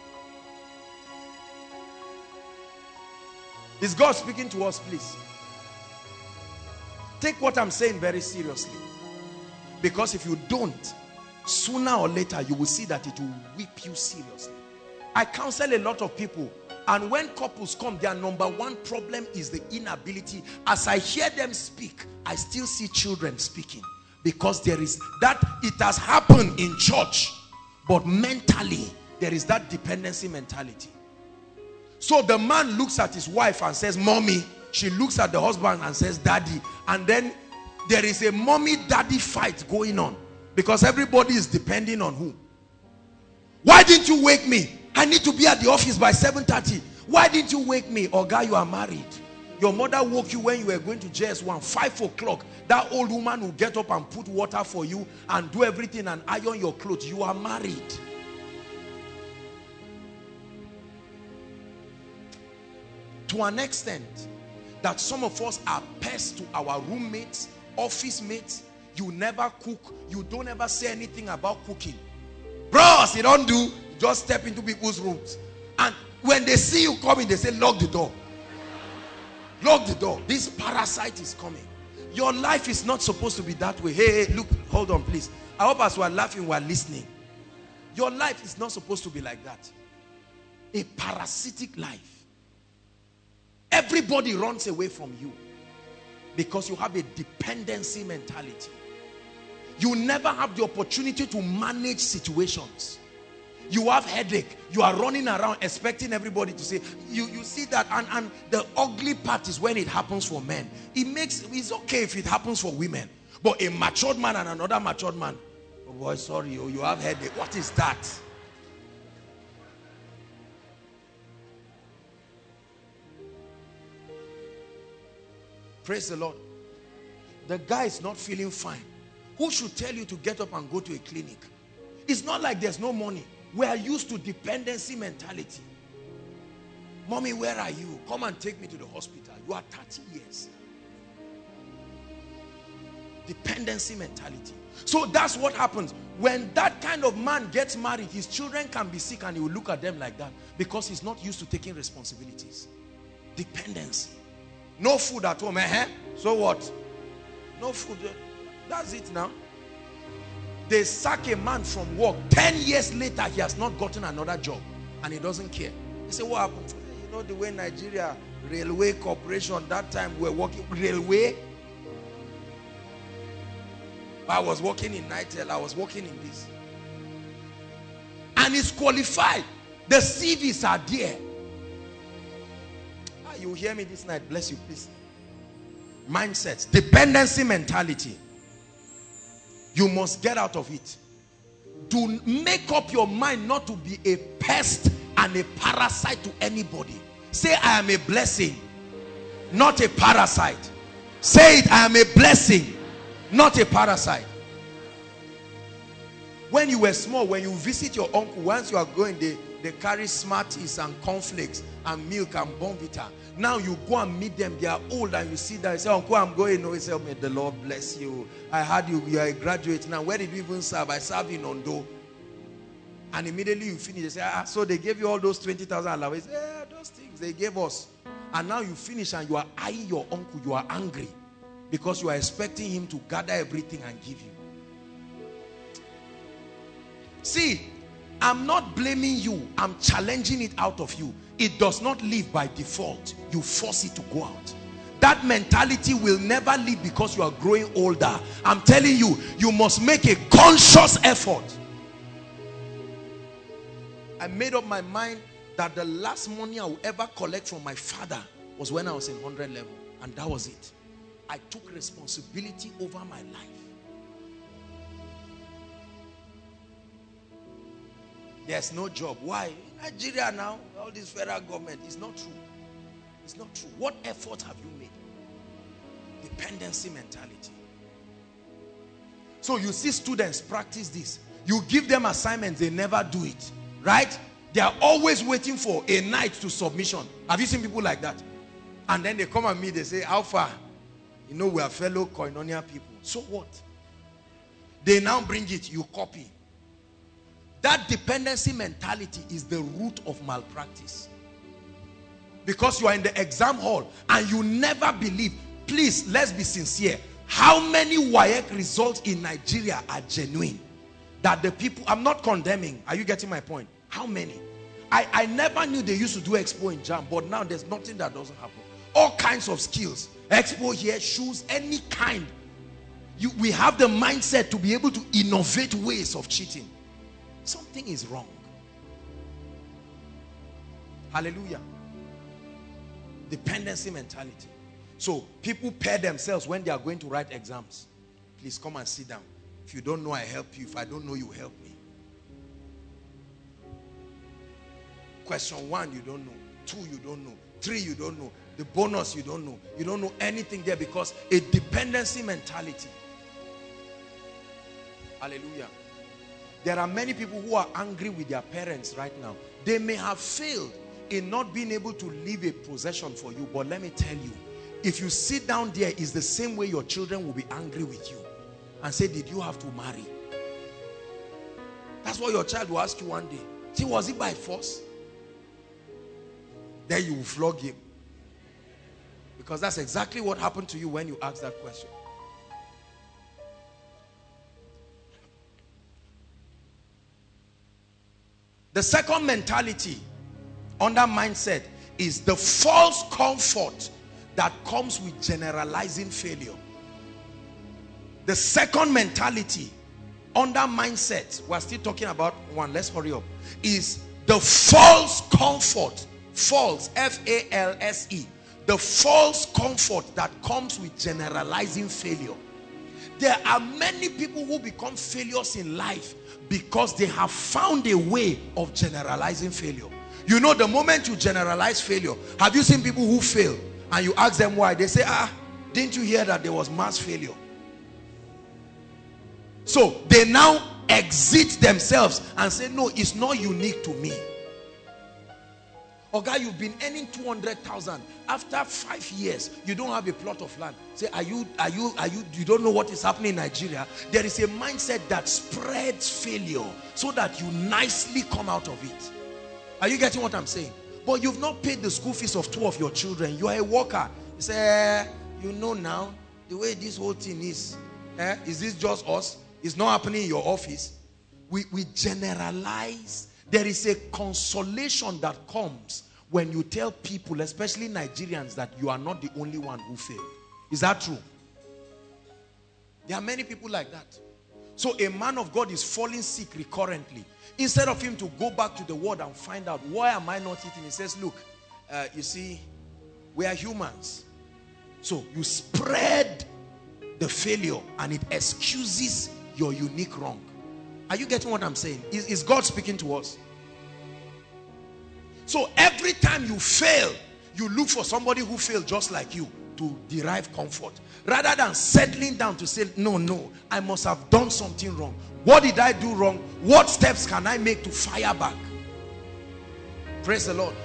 Is God speaking to us, please? Take what I'm saying very seriously. Because if you don't, sooner or later, you will see that it will whip you seriously. I counsel a lot of people, and when couples come, their number one problem is the inability. As I hear them speak, I still see children speaking. Because there is that, it has happened in church, but mentally, there is that dependency mentality. So the man looks at his wife and says, mommy. She looks at the husband and says, daddy. And then there is a mommy-daddy fight going on. Because everybody is depending on who? Why didn't you wake me? I need to be at the office by seven thirty. Why didn't you wake me? Oh, guy, you are married. Your mother woke you when you were going to J S one, five o'clock. That old woman will get up and put water for you and do everything and iron your clothes. You are married. To an extent that some of us are pests to our roommates, office mates. You never cook. You don't ever say anything about cooking. Bros, you don't do. Just step into people's rooms. And when they see you coming, they say, lock the door. Lock the door. This parasite is coming. Your life is not supposed to be that way. Hey, hey, look, hold on, please. I hope as we're laughing, we're listening. Your life is not supposed to be like that. A parasitic life. Everybody runs away from you because you have a dependency mentality. You never have the opportunity to manage situations. You have headache. You are running around expecting everybody to say, you, you see that, and, and the ugly part is when it happens for men. It makes, it's okay if it happens for women. But a matured man and another matured man, oh boy, sorry, oh, you have headache. What is that? Praise the Lord. The guy is not feeling fine. Who should tell you to get up and go to a clinic? It's not like there's no money. We are used to dependency mentality. Mommy, where are you? Come and take me to the hospital. You are thirty years. Dependency mentality. So that's what happens. When that kind of man gets married, his children can be sick and he will look at them like that because he's not used to taking responsibilities. Dependency. No food at home. Eh? So what? No food. That's it now. They sack a man from work. Ten years later, he has not gotten another job. And he doesn't care. They say, what happened? You know the way Nigeria, Railway Corporation, that time we were working, Railway. I was working in Nitel. I was working in this. And he's qualified. The C Vs are there. Ah, you hear me this night. Bless you, please. Mindsets. Dependency mentality. You must get out of it. Do make up your mind not to be a pest and a parasite to anybody. Say, I am a blessing, not a parasite. Say it, I am a blessing, not a parasite. When you were small, when you visit your uncle, once you are going, they, they carry Smarties and cornflakes and milk and Bonvita. Now you go and meet them, they are old, and you see that, you say, uncle, I'm going. No, he said, may the Lord bless you. I heard you, you are a graduate now. Where did you even serve? I served in Ondo. And immediately you finish, they say, ah, so they gave you all those twenty thousand allowance. Yeah, those things they gave us. And now you finish and you are eyeing your uncle, you are angry because you are expecting him to gather everything and give you. See, I'm not blaming you. I'm challenging it out of you. It does not live by default. You force it to go out. That mentality will never leave because you are growing older. I'm telling you, you must make a conscious effort. I made up my mind that the last money I will ever collect from my father was when I was in one hundred level, and that was it. I took responsibility over my life. There's no job. Why? Nigeria now, all this federal government. It's not true. It's not true. What effort have you made? Dependency mentality. So you see students practice this. You give them assignments, they never do it. Right? They are always waiting for a night to submission. Have you seen people like that? And then they come at me, they say, how far? You know, we are fellow Koinonia people. So what? They now bring it, you copy. That dependency mentality is the root of malpractice. Because you are in the exam hall and you never believe. Please, let's be sincere. How many W A E C results in Nigeria are genuine? That the people, I'm not condemning. Are you getting my point? How many? I, I never knew they used to do expo in Jam, but now there's nothing that doesn't happen. All kinds of skills. Expo here, shoes, any kind. You, we have the mindset to be able to innovate ways of cheating. Something is wrong. Hallelujah. Dependency mentality. So people pair themselves when they are going to write exams. Please come and sit down. If you don't know, I help you. If I don't know, you help me. Question one, you don't know. Two, you don't know. Three, you don't know. The bonus, you don't know. You don't know anything there because a dependency mentality. Hallelujah. There are many people who are angry with their parents right now. They may have failed in not being able to leave a possession for you, but let me tell you, if you sit down there, it's the same way your children will be angry with you and say, did you have to marry? That's what your child will ask you one day. See, was it by force? Then you will flog him. Because that's exactly what happened to you when you asked that question. The second mentality under mindset is the false comfort that comes with generalizing failure. The second mentality under mindset, we're still talking about one, let's hurry up, is the false comfort. False, F A L S E. The false comfort that comes with generalizing failure. There are many people who become failures in life because they have found a way of generalizing failure. You know, the moment you generalize failure, have you seen people who fail and you ask them why? They say, ah, didn't you hear that there was mass failure? So they now exit themselves and say, no, it's not unique to me. Oh God, you've been earning two hundred thousand. After five years, you don't have a plot of land. Say, are you, are you, are you, you don't know what is happening in Nigeria? There is a mindset that spreads failure so that you nicely come out of it. Are you getting what I'm saying? But you've not paid the school fees of two of your children. You are a worker. You say, eh, you know now, the way this whole thing is, eh, is this just us? It's not happening in your office. We, we generalize. There is a consolation that comes when you tell people, especially Nigerians, that you are not the only one who failed. Is that true? There are many people like that. So a man of God is falling sick recurrently. Instead of him to go back to the word and find out, why am I not eating? He says, look, uh, you see, we are humans. So you spread the failure and it excuses your unique wrong. Are you getting what I'm saying? Is, is God speaking to us? So every time you fail, you look for somebody who failed just like you to derive comfort. Rather than settling down to say, no, no, I must have done something wrong. What did I do wrong? What steps can I make to fire back? Praise the Lord.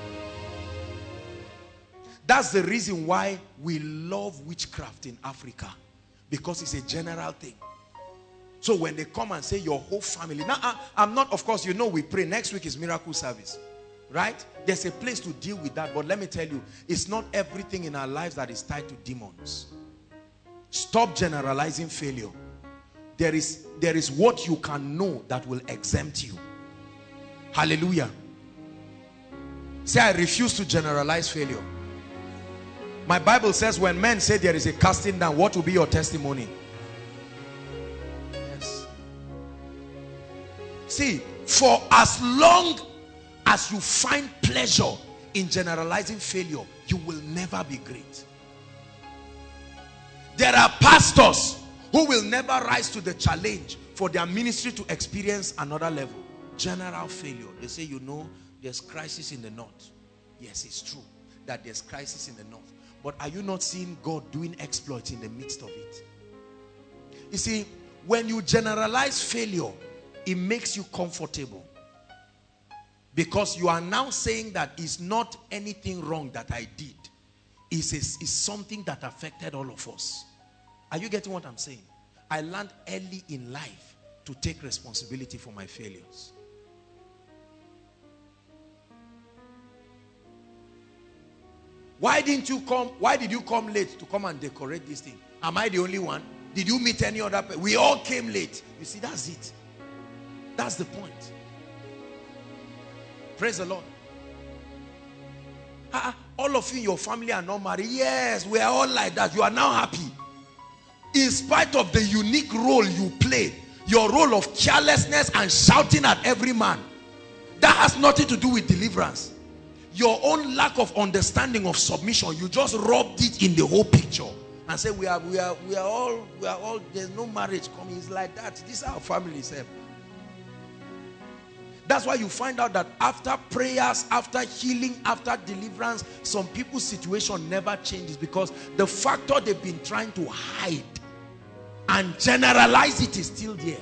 That's the reason why we love witchcraft in Africa. Because it's a general thing. So when they come and say your whole family, now I, I'm not, of course, you know we pray. Next week is miracle service, right? There's a place to deal with that. But let me tell you, it's not everything in our lives that is tied to demons. Stop generalizing failure. There is, there is what you can know that will exempt you. Hallelujah. Say, I refuse to generalize failure. My Bible says when men say there is a casting down, what will be your testimony? Yes. See, for as long as you find pleasure in generalizing failure, you will never be great. There are pastors who will never rise to the challenge for their ministry to experience another level. General failure. They say, you know, there's crisis in the north. Yes, it's true that there's crisis in the north. But are you not seeing God doing exploits in the midst of it? You see, when you generalize failure, it makes you comfortable. Because you are now saying that it's not anything wrong that I did. It's, a, it's something that affected all of us. Are you getting what I'm saying? I learned early in life to take responsibility for my failures. Why didn't you come? Why did you come late to come and decorate this thing? Am I the only one? Did you meet any other person? We all came late. You see, that's it. That's the point. Praise the Lord. Uh, all of you in your family are not married. Yes, we are all like that. You are now happy. In spite of the unique role you play, your role of carelessness and shouting at every man, that has nothing to do with deliverance. Your own lack of understanding of submission, you just rubbed it in the whole picture and say we are we are we are all we are all there's no marriage coming. It's like that. This is our family self. That's why you find out that after prayers, after healing, after deliverance, some people's situation never changes because the factor they've been trying to hide and generalize it is still there.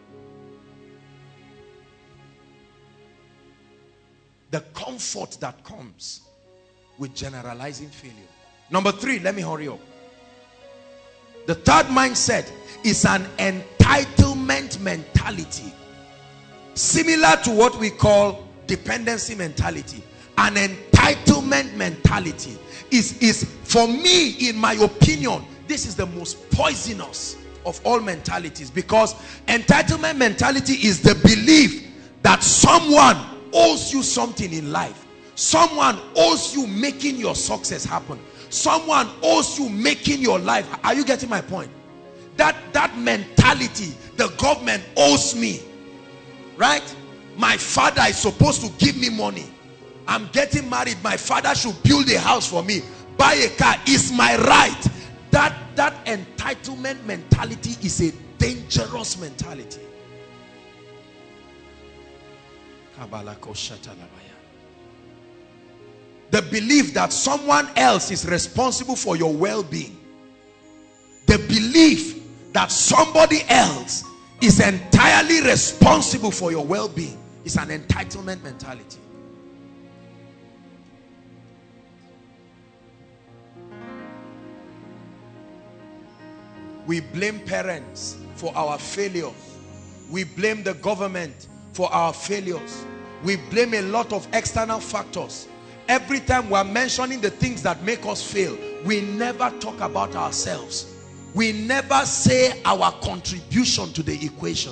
The comfort that comes with generalizing failure. Number three, let me hurry up. The third mindset is an entitlement mentality. Similar to what we call dependency mentality. An entitlement mentality is, is, for me, in my opinion, this is the most poisonous of all mentalities, because entitlement mentality is the belief that someone owes you something in life. Someone owes you making your success happen. Someone owes you making your life. Are you getting my point? That, that mentality, the government owes me. Right? My father is supposed to give me money. I'm getting married. My father should build a house for me. Buy a car. It's my right. That, that entitlement mentality is a dangerous mentality. The belief that someone else is responsible for your well-being. The belief that somebody else is entirely responsible for your well-being is an entitlement mentality. We blame parents for our failures. We blame the government for our failures. We blame a lot of external factors. Every time we're mentioning the things that make us fail, we never talk about ourselves. We never say our contribution to the equation.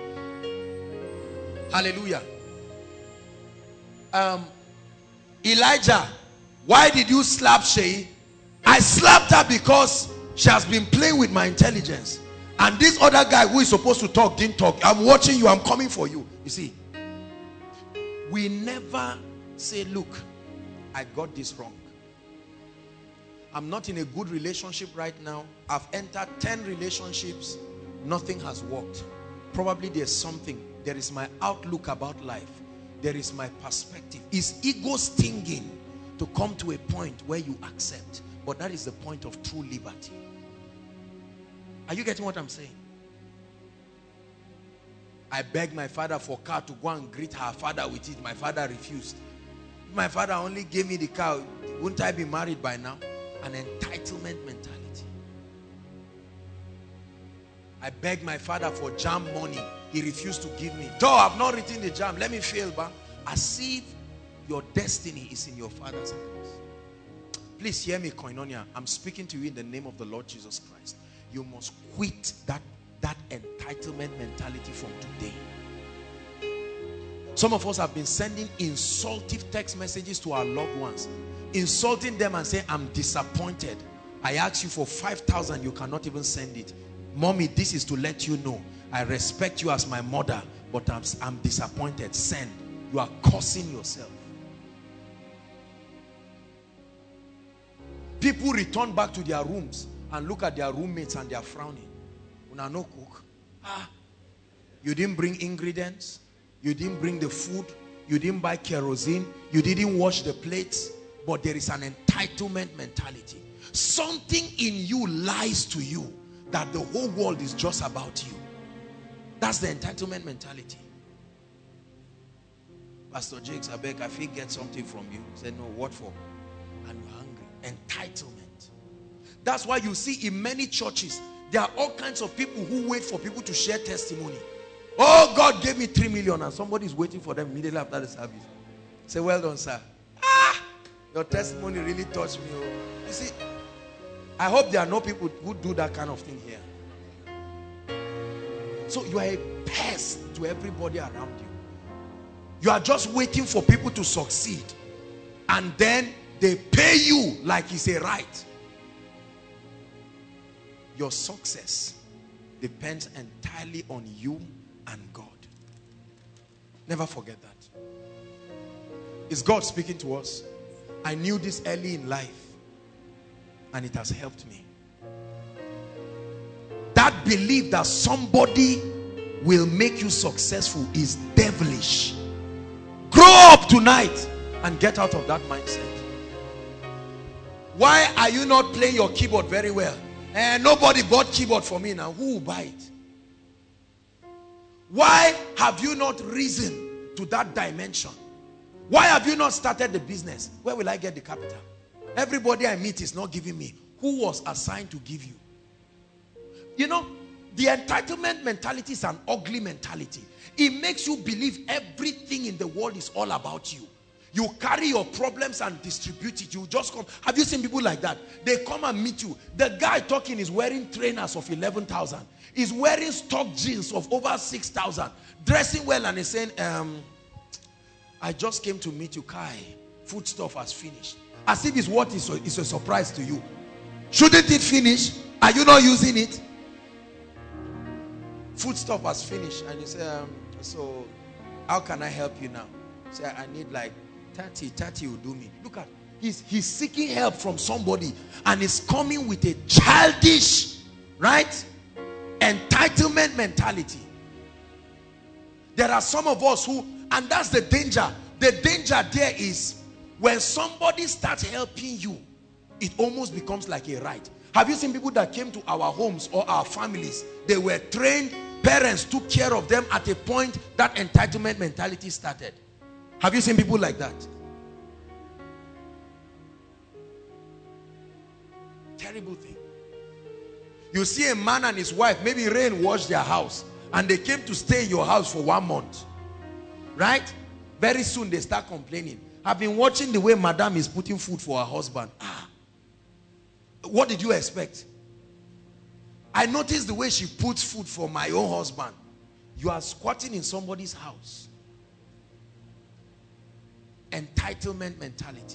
Hallelujah. Um, Elijah, why did you slap Shei? I slapped her because she has been playing with my intelligence. And this other guy who is supposed to talk didn't talk. I'm watching you. I'm coming for you. You see, we never say, look, I got this wrong. I'm not in a good relationship right now. I've entered ten relationships. Nothing has worked. Probably there's something. There is my outlook about life. There is my perspective. Is ego stinging to come to a point where you accept? But that is the point of true liberty. Are you getting what I'm saying? I begged my father for a car to go and greet her father with it. My father refused. My father only gave me the car. Wouldn't I be married by now? An entitlement mentality. I begged my father for jam money. He refused to give me. Though I've not written the jam, let me fail back. As if your destiny is in your father's hands. Please hear me, Koinonia. I'm speaking to you in the name of the Lord Jesus Christ. You must quit that, that entitlement mentality from today. Some of us have been sending insultive text messages to our loved ones. insulting them and saying, I'm disappointed. I asked you for five thousand, you cannot even send it. Mommy, this is to let you know I respect you as my mother, but I'm, I'm disappointed. Send. You are cursing yourself. People return back to their rooms and look at their roommates and they are frowning. Una no cook. Ah, you didn't bring ingredients. You didn't bring the food. You didn't buy kerosene. You didn't wash the plates. But there is an entitlement mentality. Something in you lies to you that the whole world is just about you. That's the entitlement mentality. Pastor Jakes, I beg, I feel get something from you. He said, no, what for? And you're hungry. Entitlement. That's why you see in many churches, there are all kinds of people who wait for people to share testimony. Oh, God gave me three million and somebody is waiting for them immediately after the service. Say, well done, sir. Ah, your testimony really touched me. Oh. You see, I hope there are no people who do that kind of thing here. So you are a pest to everybody around you. You are just waiting for people to succeed. And then they pay you like it's a right. Your success depends entirely on you and God. Never forget that. Is God speaking to us? I knew this early in life and it has helped me. That belief that somebody will make you successful is devilish. Grow up tonight and get out of that mindset. Why are you not playing your keyboard very well? And nobody bought keyboard for me now. Who will buy it? Why have you not risen to that dimension? Why have you not started the business? Where will I get the capital? Everybody I meet is not giving me. Who was assigned to give you? You know, the entitlement mentality is an ugly mentality. It makes you believe everything in the world is all about you. You carry your problems and distribute it. You just come. Have you seen people like that? They come and meet you. The guy talking is wearing trainers of eleven thousand. He's wearing stock jeans of over six thousand. Dressing well and he's saying, um, I just came to meet you, Kai. Food stuff has finished. As if it's what is a, is a surprise to you. Shouldn't it finish? Are you not using it? Food stuff has finished. And you say, um, so how can I help you now? Say, I need like thirty, thirty will do me. Look at, he's, he's seeking help from somebody and is coming with a childish, right, entitlement mentality. There are some of us who, and that's the danger. The danger there is when somebody starts helping you, it almost becomes like a right. Have you seen people that came to our homes or our families? They were trained, parents took care of them. At a point, that entitlement mentality started. Have you seen people like that? Terrible thing. You see a man and his wife, maybe rain washed their house and they came to stay in your house for one month. Right? Very soon they start complaining. I've been watching the way madam is putting food for her husband. Ah, what did you expect? I noticed the way she puts food for my own husband. You are squatting in somebody's house. Entitlement mentality.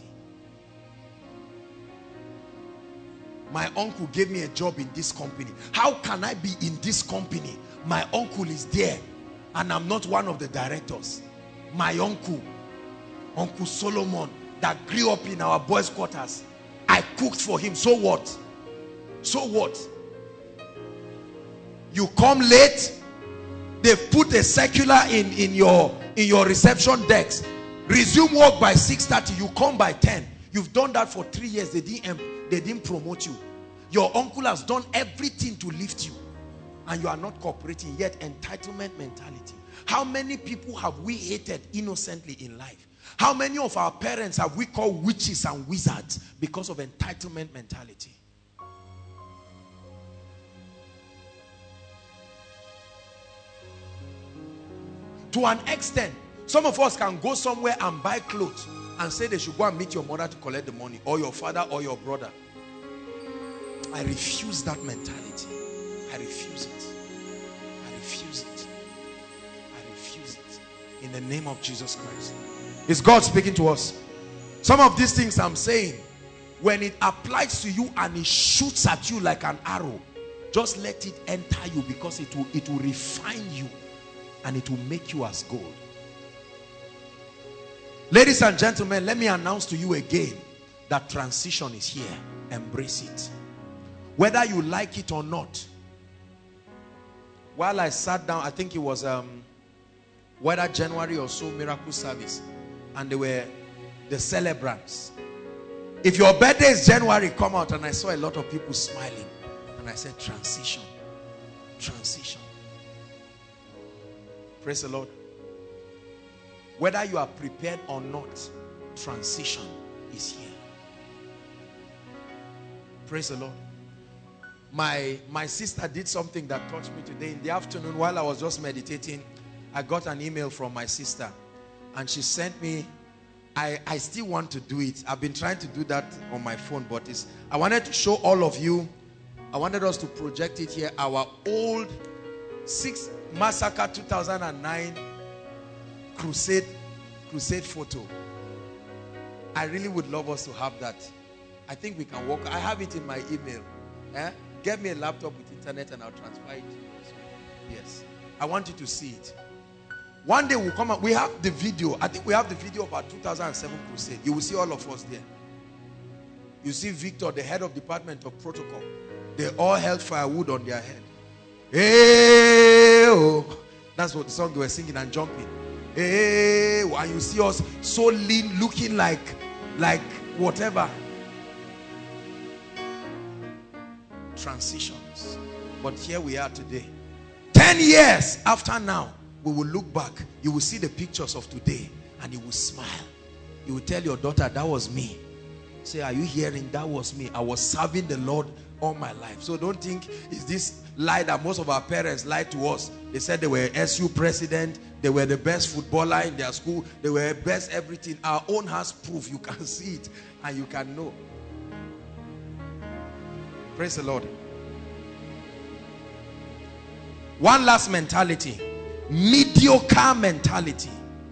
My uncle gave me a job in this company. How can I be in this company? My uncle is there and I'm not one of the directors. My uncle, Uncle Solomon, that grew up in our boys' quarters, I cooked for him. So what? So what? You come late, they've put a circular in, in, your, in your reception desk. Resume work by six thirty, you come by ten. You've done that for three years. They didn't, they didn't promote you. Your uncle has done everything to lift you and you are not cooperating. Yet entitlement mentality. How many people have we hated innocently in life? How many of our parents have we called witches and wizards because of entitlement mentality? To an extent, some of us can go somewhere and buy clothes and say they should go and meet your mother to collect the money, or your father or your brother. I refuse that mentality. I refuse it. I refuse it. I refuse it. In the name of Jesus Christ. Is God speaking to us? Some of these things I'm saying, when it applies to you and it shoots at you like an arrow, just let it enter you, because it will, it will refine you and it will make you as gold. Ladies and gentlemen, let me announce to you again that transition is here. Embrace it. Whether you like it or not. While I sat down, I think it was um, whether January or so, miracle service, and they were the celebrants. If your birthday is January, come out. And I saw a lot of people smiling. And I said, transition. Transition. Praise the Lord. Whether you are prepared or not, transition is here. Praise the Lord. My, my sister did something that touched me today. In the afternoon, while I was just meditating, I got an email from my sister. And she sent me, I, I still want to do it. I've been trying to do that on my phone, but it's, I wanted to show all of you, I wanted us to project it here, our old six Massacre two thousand nine crusade, crusade photo. I really would love us to have that. I think we can work. I have it in my email. Eh? Get me a laptop with internet and I'll transfer it to you. Yes. I want you to see it. One day we'll come out. We have the video. I think we have the video of our two thousand seven crusade. You will see all of us there. You see Victor, the head of department of protocol. They all held firewood on their head. Hey, oh. That's what the song they were singing and jumping. Hey, and you see us so lean, looking like, like whatever. Transitions. But here we are today. Ten years after now, we will look back. You will see the pictures of today and you will smile. You will tell your daughter, that was me. Say, are you hearing? That was me. I was serving the Lord all my life. So don't think it's this lie that most of our parents lied to us. They said they were S U president, they were the best footballer in their school, they were best everything. Our own has proof. You can see it and you can know. Praise the Lord. One last mentality. Mediocre mentality.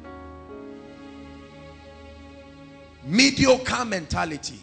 Mediocre mentality.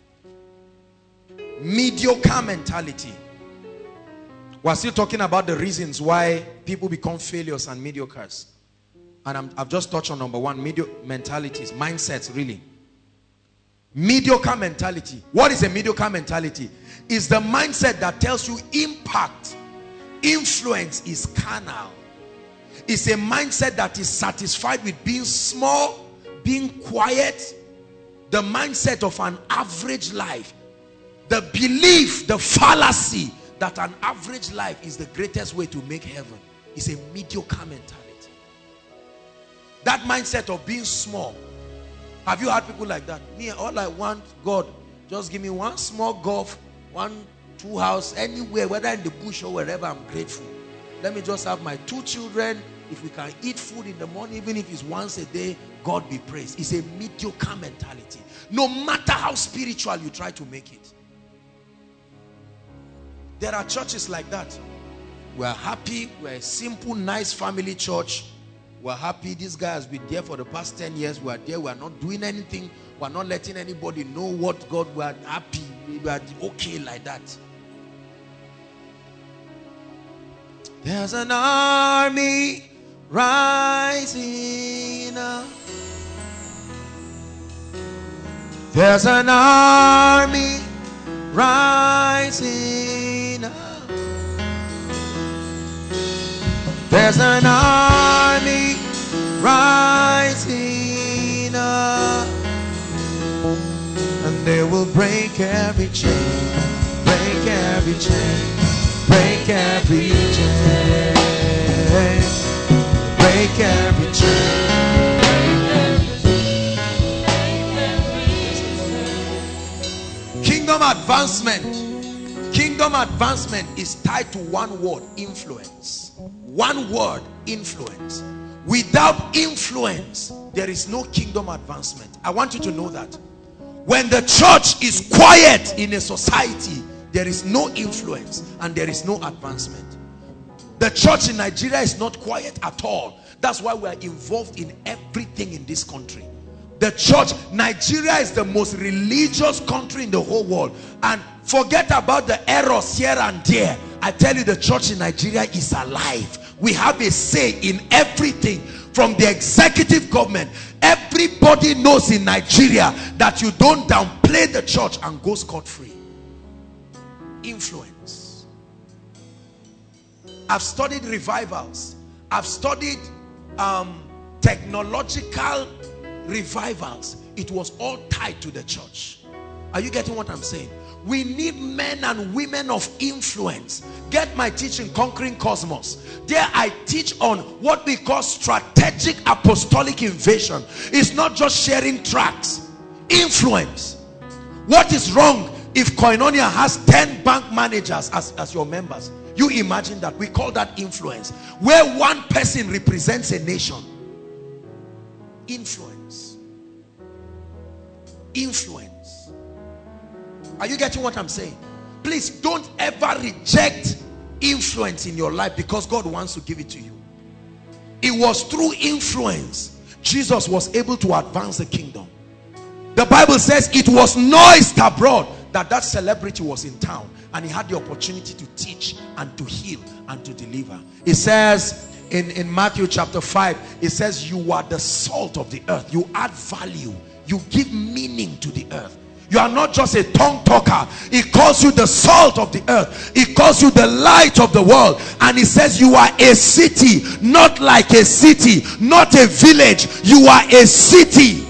Mediocre mentality. We're still talking about the reasons why people become failures and mediocres. And I'm, I've just touched on number one, mediocre mentalities, mindsets really. Mediocre mentality. What is a mediocre mentality? It's the mindset that tells you impact, influence is carnal. It's a mindset that is satisfied with being small, being quiet. The mindset of an average life. The belief, the fallacy that an average life is the greatest way to make heaven is a mediocre mentality. That mindset of being small. Have you had people like that? Me, all I want, God, just give me one small golf, one, two house, anywhere, whether in the bush or wherever, I'm grateful. Let me just have my two children. If we can eat food in the morning, even if it's once a day, God be praised. It's a mediocre mentality. No matter how spiritual you try to make it. There are churches like that. We're happy. We're a simple, nice family church. We're happy. This guy has been there for the past ten years. We're there. We're not doing anything. We're not letting anybody know what God. We're happy. We're okay like that. There's an army rising up. There's an army rising up. There's an army rising up. And they will break every chain, break every chain, break every chain, break every chain. Kingdom advancement. Kingdom advancement is tied to one word, influence. One word, influence. Without influence, there is no kingdom advancement. I want you to know that. When the church is quiet in a society, there is no influence and there is no advancement. The church in Nigeria is not quiet at all. That's why we are involved in everything in this country. The church, Nigeria is the most religious country in the whole world. And forget about the errors here and there. I tell you, the church in Nigeria is alive. We have a say in everything. From the executive government, everybody knows in Nigeria that you don't downplay the church and go scot-free. Influence. I've studied revivals. I've studied um, technological revivals. It was all tied to the church. Are you getting what I'm saying? We need men and women of influence. Get my teaching, Conquering Cosmos. There I teach on what we call strategic apostolic invasion. It's not just sharing tracts. Influence. What is wrong if Koinonia has ten bank managers as, as your members? You imagine that. We call that influence. Where one person represents a nation. Influence. Influence. Are you getting what I'm saying? Please don't ever reject influence in your life, because God wants to give it to you. It was through influence Jesus was able to advance the kingdom. The Bible says it was noised abroad that that celebrity was in town and he had the opportunity to teach and to heal and to deliver. It says in, in Matthew chapter five, it says you are the salt of the earth. You add value. You give meaning to the earth. You are not just a tongue talker. It calls you the salt of the earth. It calls you the light of the world. And it says you are a city, not like a city, not a village. You are a city.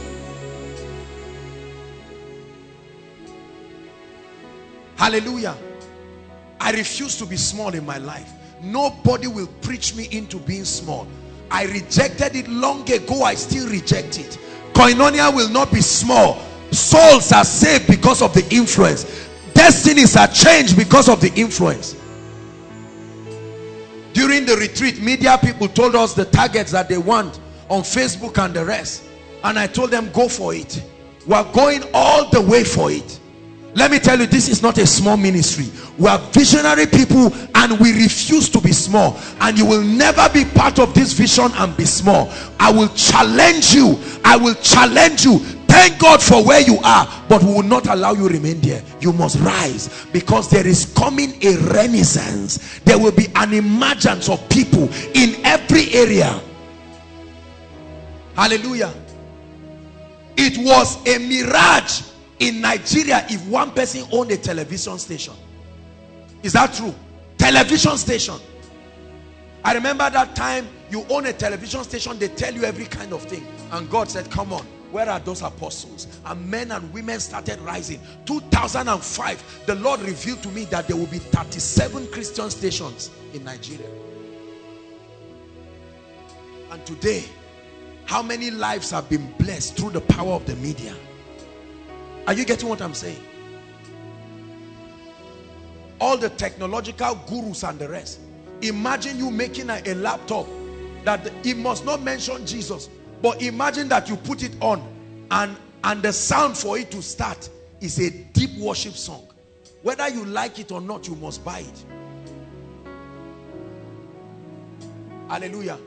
Hallelujah. I refuse to be small in my life. Nobody will preach me into being small. I rejected it long ago. I still reject it. Koinonia will not be small. Souls are saved because of the influence. Destinies are changed because of the influence. During the retreat, media people told us the targets that they want on Facebook and the rest. And I told them, go for it. We are going all the way for it. Let me tell you, this is not a small ministry. We are visionary people and we refuse to be small. And you will never be part of this vision and be small. I will challenge you. I will challenge you. Thank God for where you are, but we will not allow you remain there. You must rise, because there is coming a renaissance. There will be an emergence of people in every area. Hallelujah. It was a mirage in Nigeria if one person owned a television station. Is that true? Television station. I remember that time you own a television station, they tell you every kind of thing. And God said, come on. Where are those apostles? And men and women started rising. two thousand five, the Lord revealed to me that there will be thirty-seven Christian stations in Nigeria. And today, how many lives have been blessed through the power of the media? Are you getting what I'm saying? All the technological gurus and the rest. Imagine you making a, a laptop that it must not mention Jesus. But imagine that you put it on and, and the sound for it to start is a deep worship song. Whether you like it or not, you must buy it. Hallelujah.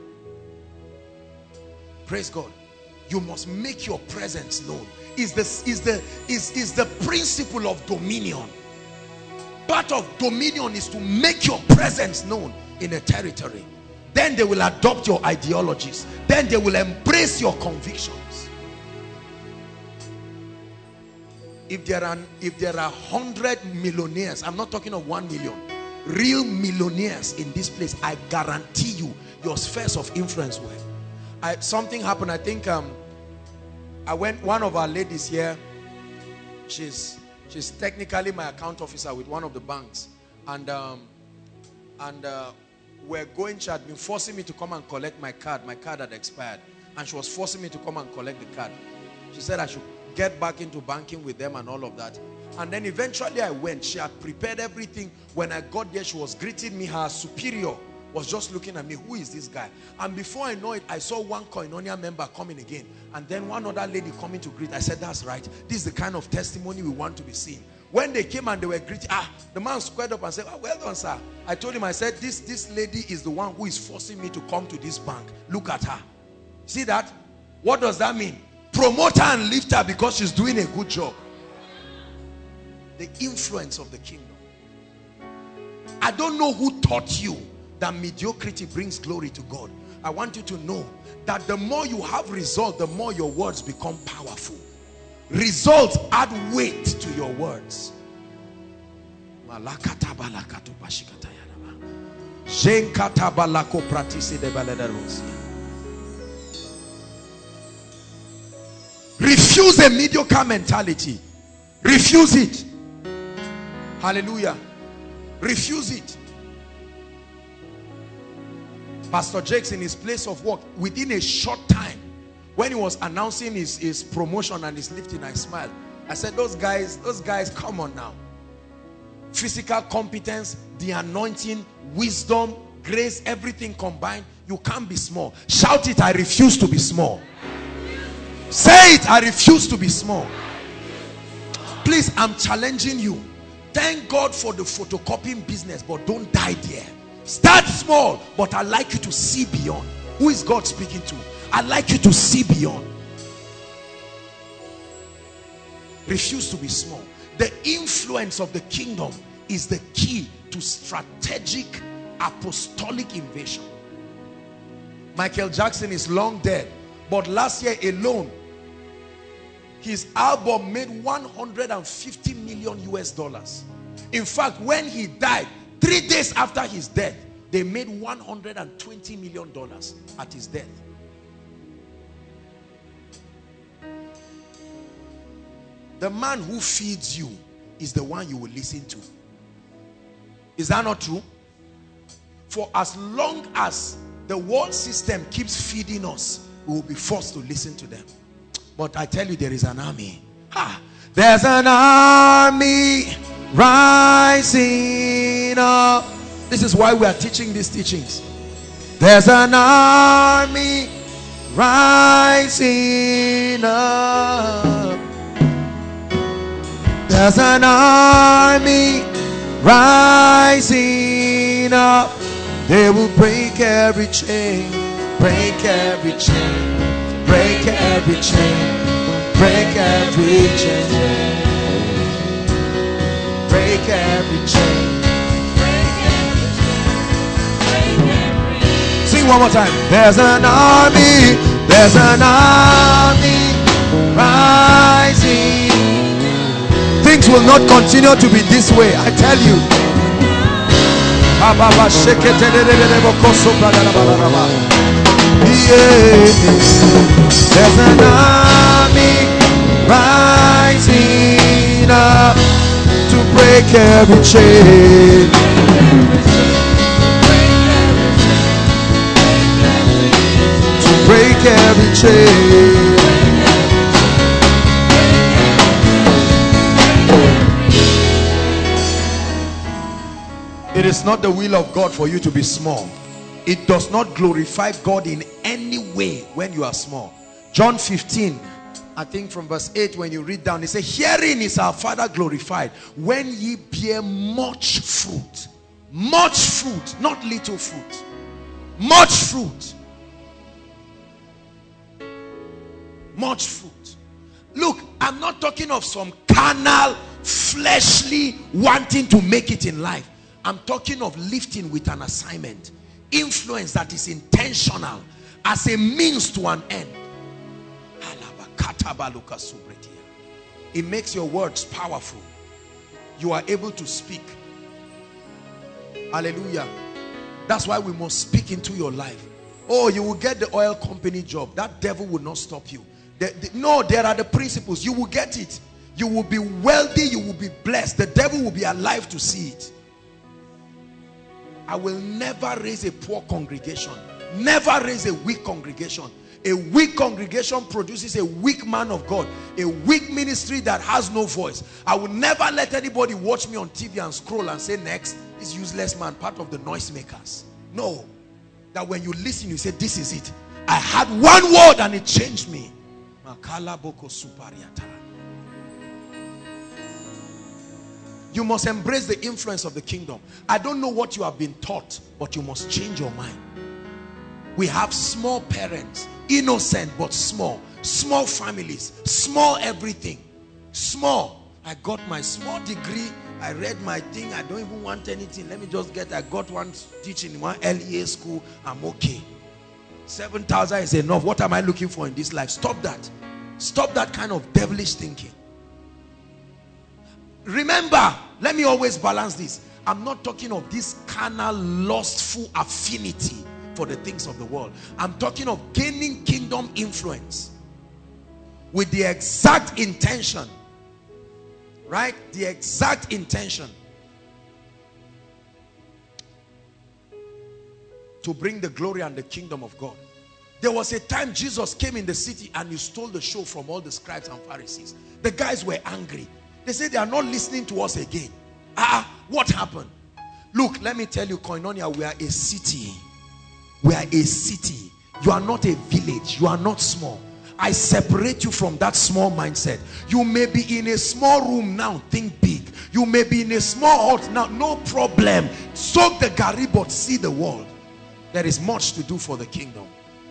Praise God. You must make your presence known. Is the, is the, is, is the principle of dominion. Part of dominion is to make your presence known in a territory. Then they will adopt your ideologies. Then they will embrace your convictions. If there are if there are hundred millionaires, I'm not talking of one million, real millionaires in this place, I guarantee you your spheres of influence will. I, something happened. I think um, I went. One of our ladies here, she's she's technically my account officer with one of the banks, and um, and. Uh, We're going, she had been forcing me to come and collect my card. My card had expired. And she was forcing me to come and collect the card. She said I should get back into banking with them and all of that. And then eventually I went. She had prepared everything. When I got there, she was greeting me. Her superior was just looking at me. Who is this guy? And before I know it, I saw one Koinonia member coming again. And then one other lady coming to greet. I said, that's right. This is the kind of testimony we want to be seeing. When they came and they were greeting, ah, the man squared up and said, oh, well done, sir. I told him, I said, this, this lady is the one who is forcing me to come to this bank. Look at her. See that? What does that mean? promote her and lift her because she's doing a good job. The influence of the kingdom. I don't know who taught you that mediocrity brings glory to God. I want you to know that the more you have result, the more your words become powerful. Results add weight to your words. Refuse a mediocre mentality. Refuse it. Hallelujah. Refuse it. Pastor Jakes, in his place of work, within a short time, when he was announcing his, his promotion and his lifting, I smiled. I said, those guys, those guys, come on now. Physical competence, the anointing, wisdom, grace, everything combined. You can't be small. Shout it, I refuse to be small. Say it, I refuse to be small. Please, I'm challenging you. Thank God for the photocopying business, but don't die there. Start small, but I'd like you to see beyond. Who is God speaking to? I'd like you to see beyond. Refuse to be small. The influence of the kingdom is the key to strategic apostolic invasion. Michael Jackson is long dead, but last year alone, his album made one hundred fifty million U S dollars. In fact, when he died, three days after his death, they made one hundred twenty million dollars at his death. The man who feeds you is the one you will listen to. Is that not true? For as long as the world system keeps feeding us, we will be forced to listen to them. But I tell you, there is an army. Ha! There's an army rising up. This is why we are teaching these teachings. There's an army rising up. There's an army rising up. They will break every chain, break every chain, break every chain, break every chain, break every chain. Sing one more time. There's an army, there's an army rising. Things will not continue to be this way, I tell you. There's an army rising up to break every chain. To break every chain. It is not the will of God for you to be small. It does not glorify God in any way when you are small. John fifteen, I think from verse eight, when you read down, it says, herein is our Father glorified, when ye bear much fruit. Much fruit, not little fruit. Much fruit. Much fruit. Look, I'm not talking of some carnal, fleshly wanting to make it in life. I'm talking of lifting with an assignment. Influence that is intentional as a means to an end. It makes your words powerful. You are able to speak. Hallelujah. That's why we must speak into your life. Oh, you will get the oil company job. That devil will not stop you. The, the, no, there are the principles. You will get it. You will be wealthy. You will be blessed. The devil will be alive to see it. I will never raise a poor congregation. Never raise a weak congregation. A weak congregation produces a weak man of God. A weak ministry that has no voice. I will never let anybody watch me on T V and scroll and say, next, this useless man, part of the noisemakers. No. That when you listen, you say, this is it. I had one word and it changed me. Makala boko supariata. You must embrace the influence of the kingdom. I don't know what you have been taught, but you must change your mind. We have small parents. innocent but small. Small families, small everything. Small. I got my small degree. I read my thing. I don't even want anything. Let me just get, I got one teaching in one L E A school. I'm okay. seven thousand is enough. What am I looking for in this life? Stop that. Stop that kind of devilish thinking. Remember, let me always balance this. I'm not talking of this carnal, lustful affinity for the things of the world. I'm talking of gaining kingdom influence with the exact intention, right? The exact intention to bring the glory and the kingdom of God. There was a time Jesus came in the city and he stole the show from all the scribes and Pharisees. The guys were angry. They said they are not listening to us again. Ah, what happened? Look, let me tell you, Koinonia, we are a city. We are a city. You are not a village. You are not small. I separate you from that small mindset. You may be in a small room now, think big. You may be in a small hut now, no problem. Soak the gari but see the world. There is much to do for the kingdom.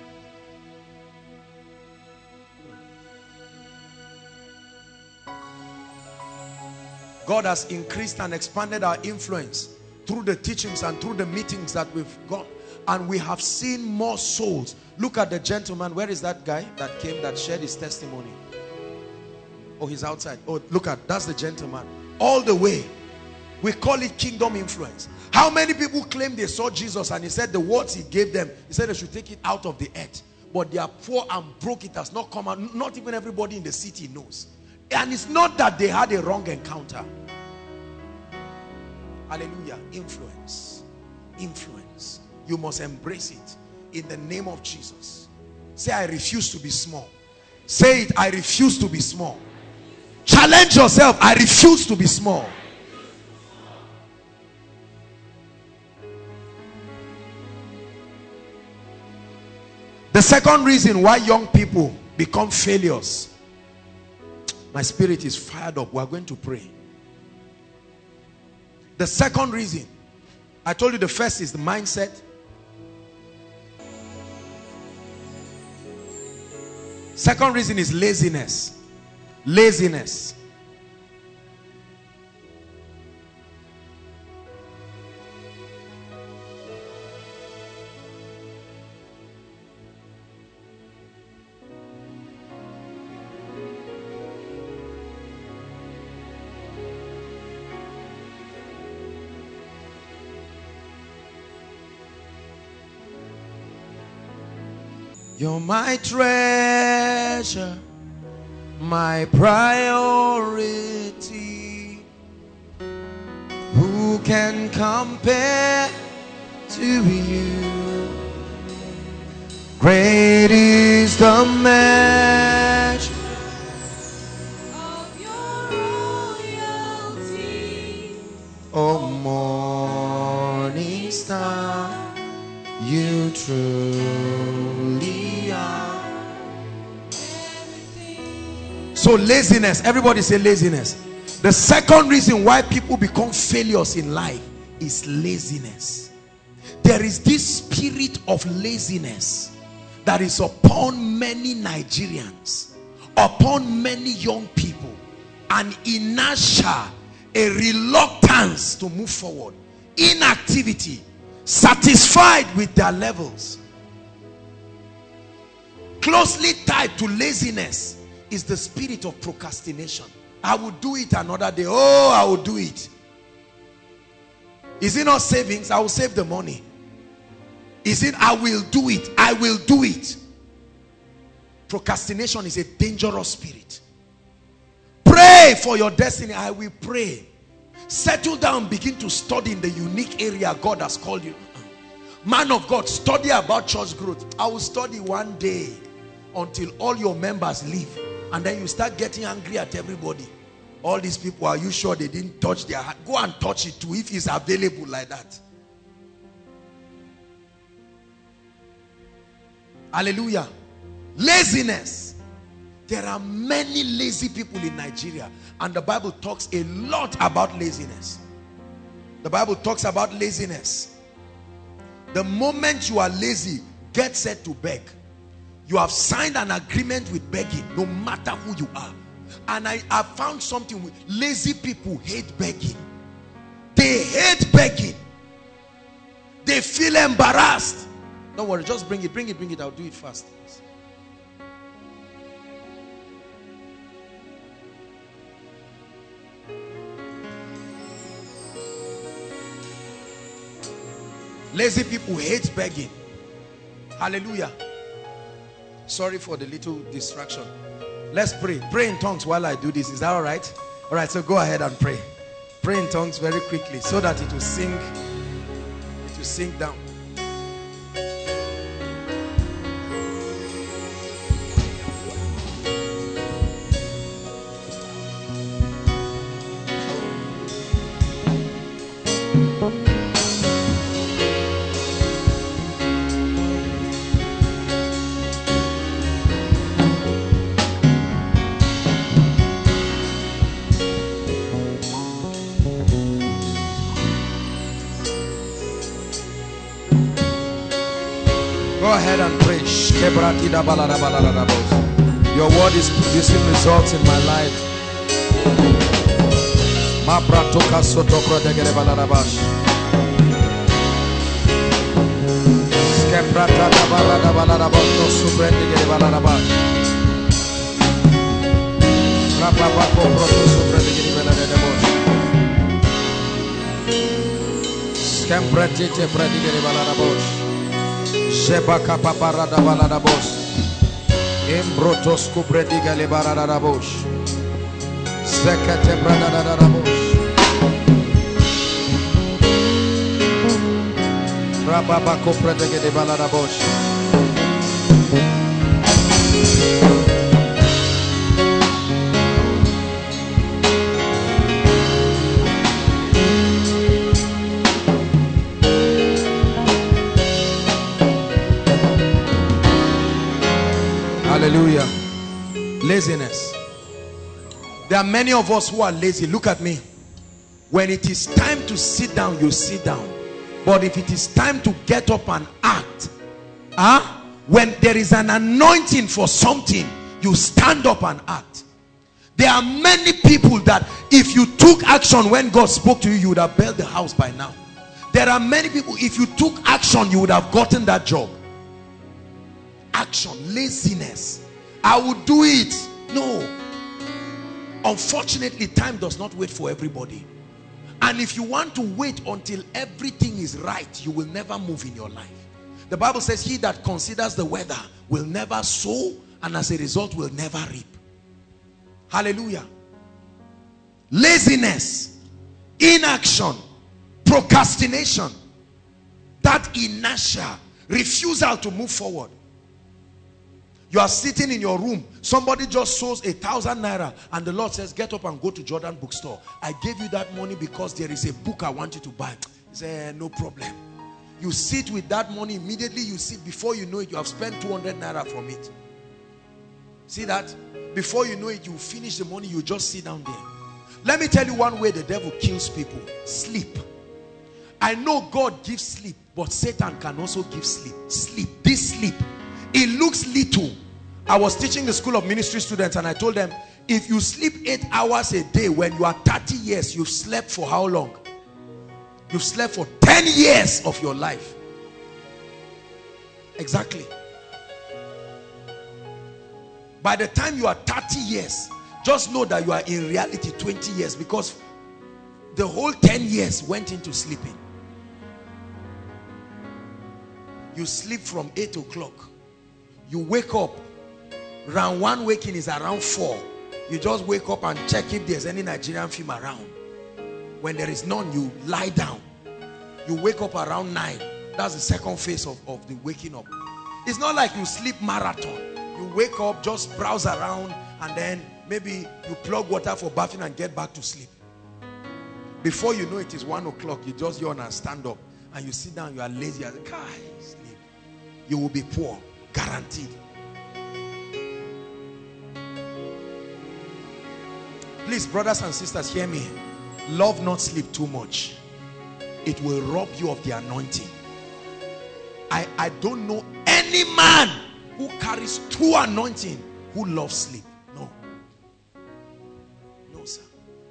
God has increased and expanded our influence through the teachings and through the meetings that we've got. And we have seen more souls. Look at the gentleman. Where is that guy that came, that shared his testimony? Oh, he's outside. Oh, look at, that's the gentleman. All the way. We call it kingdom influence. How many people claim they saw Jesus and he said the words he gave them, he said they should take it out of the earth. But they are poor and broke. It has not come out. Not even everybody in the city knows. And it's not that they had a wrong encounter. Hallelujah. Influence. Influence. You must embrace it in the name of Jesus. Say, I refuse to be small. Say it, I refuse to be small. Challenge yourself. I refuse to be small. The second reason why young people become failures. My spirit is fired up. We are going to pray. The second reason, I told you the first is the mindset. Second reason is laziness. Laziness. You're my treasure, my priority. Who can compare to you? Great is the measure of your royalty. O morning star, you truly are. So laziness, everybody say laziness. The second reason why people become failures in life is laziness. There is this spirit of laziness that is upon many Nigerians, upon many young people, an inertia, a reluctance to move forward, inactivity, satisfied with their levels. Closely tied to laziness is the spirit of procrastination. I will do it another day. Oh, I will do it. Is it not savings? I will save the money. Is it I will do it? I will do it. Procrastination is a dangerous spirit. Pray for your destiny. I will pray. Settle down, begin to study in the unique area God has called you. Man of God, study about church growth. I will study one day until all your members leave. And then you start getting angry at everybody. All these people, are you sure they didn't touch their heart? Go and touch it too if it's available like that. Hallelujah. Laziness. There are many lazy people in Nigeria. And the Bible talks a lot about laziness. The Bible talks about laziness. The moment you are lazy, get set to beg. You have signed an agreement with begging, no matter who you are. And I have found something with lazy people hate begging. They hate begging. They feel embarrassed. Don't worry, just bring it, bring it, bring it. I'll do it fast. Lazy people hate begging. Hallelujah. Sorry for the little distraction. Let's pray. Pray in tongues while I do this. Is that all right? All right, so go ahead and pray. Pray in tongues very quickly so that it will sink. It will sink down. Go ahead and pray. Your word is producing results in my life. Shebaka paparada balada bosh. Imbrotos kubrediga lebarada bosh. Sekete bradada bosh. Rababa kubrediga lebarada bosh. Hallelujah. Laziness. There are many of us who are lazy. Look at me. When it is time to sit down, you sit down. But if it is time to get up and act, huh? When there is an anointing for something, you stand up and act. There are many people that if you took action when God spoke to you, you would have built the house by now. There are many people, if you took action, you would have gotten that job. Action, laziness. I will do it. No. Unfortunately, time does not wait for everybody. And if you want to wait until everything is right, you will never move in your life. The Bible says, he that considers the weather will never sow, and as a result will never reap. Hallelujah. Laziness, inaction, procrastination, that inertia, refusal to move forward. You are sitting in your room, somebody just sows a thousand naira, and the Lord says, get up and go to Jordan bookstore. I gave you that money because there is a book I want you to buy. He said, no problem. You sit with that money, immediately you sit, before you know it, you have spent two hundred naira from it. See that? Before you know it, you finish the money, you just sit down there. Let me tell you one way the devil kills people. Sleep. I know God gives sleep, but Satan can also give sleep. Sleep. This sleep, it looks little. I was teaching the school of ministry students, and I told them, if you sleep eight hours a day, when you are thirty years, you've slept for how long? You've slept for ten years of your life. Exactly. By the time you are thirty years, just know that you are in reality twenty years, because the whole ten years went into sleeping. You sleep from eight o'clock. You wake up. Round one waking is around four. You just wake up and check if there's any Nigerian film around. When there is none, you lie down. You wake up around nine. That's the second phase of, of the waking up. It's not like you sleep marathon. You wake up, just browse around, and then maybe you plug water for bathing and get back to sleep. Before you know it is one o'clock, you just yawn and stand up, and you sit down, you are lazy, as a guy, sleep. You will be poor, guaranteed. Please, brothers and sisters, hear me. Love not sleep too much. It will rob you of the anointing. I, I don't know any man who carries true anointing who loves sleep. No. No, sir.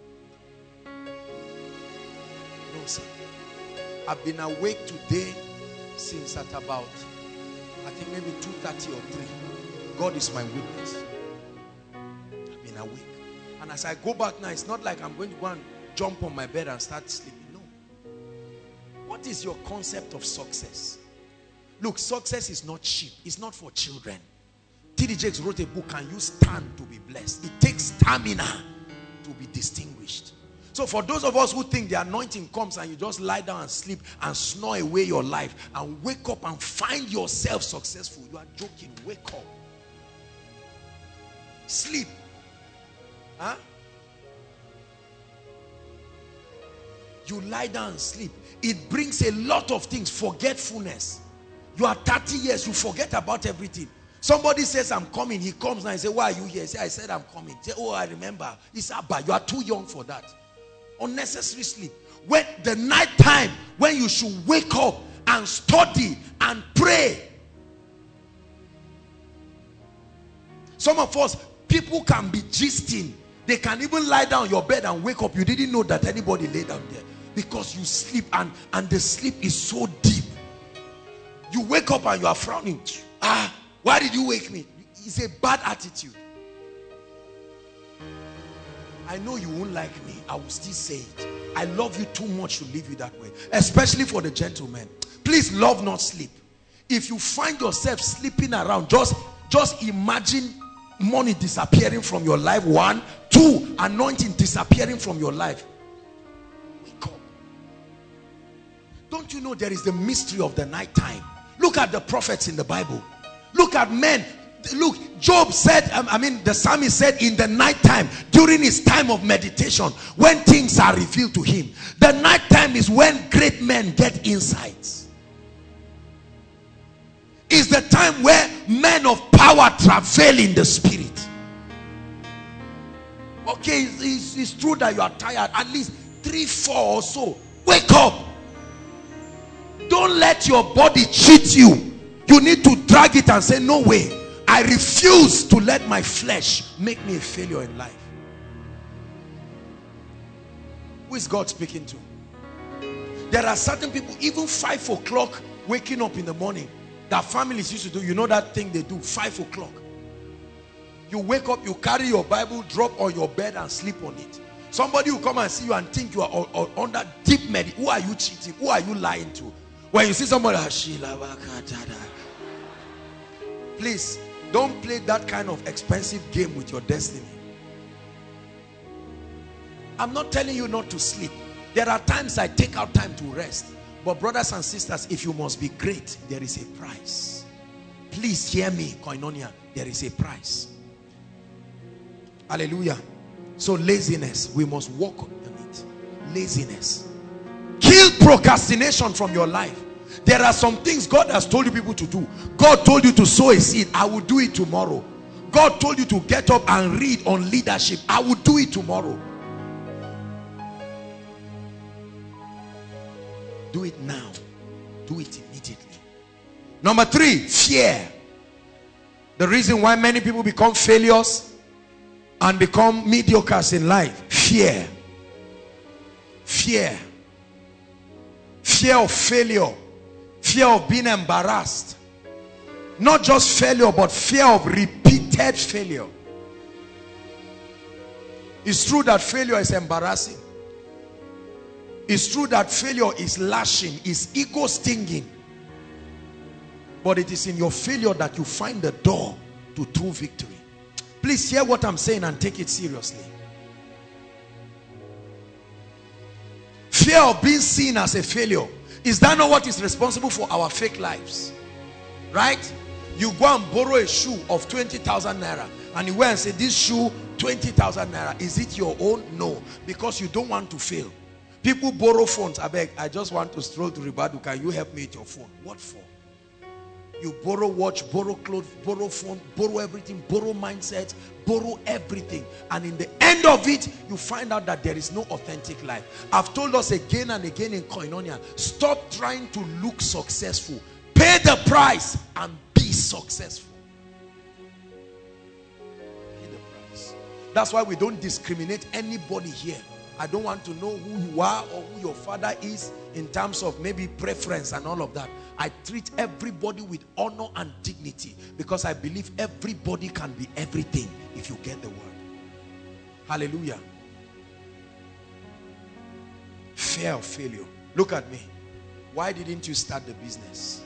No, sir. I've been awake today since at about, I think maybe two thirty or three. God is my witness. I've been awake. And as I go back now, it's not like I'm going to go and jump on my bed and start sleeping. No. What is your concept of success? Look, success is not cheap. It's not for children. T D Jakes wrote a book, Can You Stand to Be Blessed? It takes stamina to be distinguished. So for those of us who think the anointing comes and you just lie down and sleep and snore away your life and wake up and find yourself successful, you are joking. Wake up. Sleep. Huh? You lie down and sleep. It brings a lot of things. Forgetfulness. You are thirty years, you forget about everything. Somebody says, I'm coming. He comes now and says, why are you here? He says, I said I'm coming. He says, oh, I remember. He said, Abba, you are too young for that. Unnecessary sleep. When the night time, when you should wake up and study and pray. Some of us, people can be gisting. They can even lie down on your bed and wake up. You didn't know that anybody lay down there. Because you sleep and, and the sleep is so deep. You wake up and you are frowning. Ah, why did you wake me? It's a bad attitude. I know you won't like me. I will still say it. I love you too much to leave you that way. Especially for the gentlemen. Please love, not sleep. If you find yourself sleeping around, just, just imagine money disappearing from your life. One. Two, anointing disappearing from your life. Wake up. Don't you know there is the mystery of the night time? Look at the prophets in the Bible. Look at men. Look, Job said, I mean, the psalmist said, in the night time, during his time of meditation, when things are revealed to him. The night time is when great men get insights. It's the time where men of power travail in the spirit. Okay, it's, it's, it's true that you are tired. At least three, four or so. Wake up. Don't let your body cheat you. You need to drag it and say, no way. I refuse to let my flesh make me a failure in life. Who is God speaking to? There are certain people, even five o'clock waking up in the morning, that families used to do. You know that thing they do, five o'clock. You wake up, you carry your Bible, drop on your bed and sleep on it. Somebody will come and see you and think you are or, or under deep meditation. Who are you cheating? Who are you lying to? When you see somebody, please don't play that kind of expensive game with your destiny. I'm not telling you not to sleep. There are times I take out time to rest. But brothers and sisters, if you must be great, there is a price. Please hear me, Koinonia. There is a price. Hallelujah. So laziness, we must work on it. Laziness. Kill procrastination from your life. There are some things God has told you people to do. God told you to sow a seed. I will do it tomorrow. God told you to get up and read on leadership. I will do it tomorrow. Do it now. Do it immediately. Number three, fear. The reason why many people become failures and become mediocres in life. Fear. Fear. Fear of failure. Fear of being embarrassed. Not just failure, but fear of repeated failure. It's true that failure is embarrassing. It's true that failure is lashing, is ego stinging. But it is in your failure that you find the door to true victory. Please hear what I'm saying and take it seriously. Fear of being seen as a failure. Is that not what is responsible for our fake lives? Right? You go and borrow a shoe of twenty thousand naira and you go and say, this shoe, twenty thousand naira. Is it your own? No. Because you don't want to fail. People borrow phones. I beg, I just want to stroll to Ribadu. Can you help me with your phone? What for? You borrow watch, borrow clothes, borrow phone, borrow everything, borrow mindset, borrow everything. And in the end of it, you find out that there is no authentic life. I've told us again and again in Koinonia, stop trying to look successful. Pay the price and be successful. That's why we don't discriminate anybody here. I don't want to know who you are or who your father is in terms of maybe preference and all of that. I treat everybody with honor and dignity because I believe everybody can be everything if you get the word. Hallelujah. Fear of failure. Look at me. Why didn't you start the business?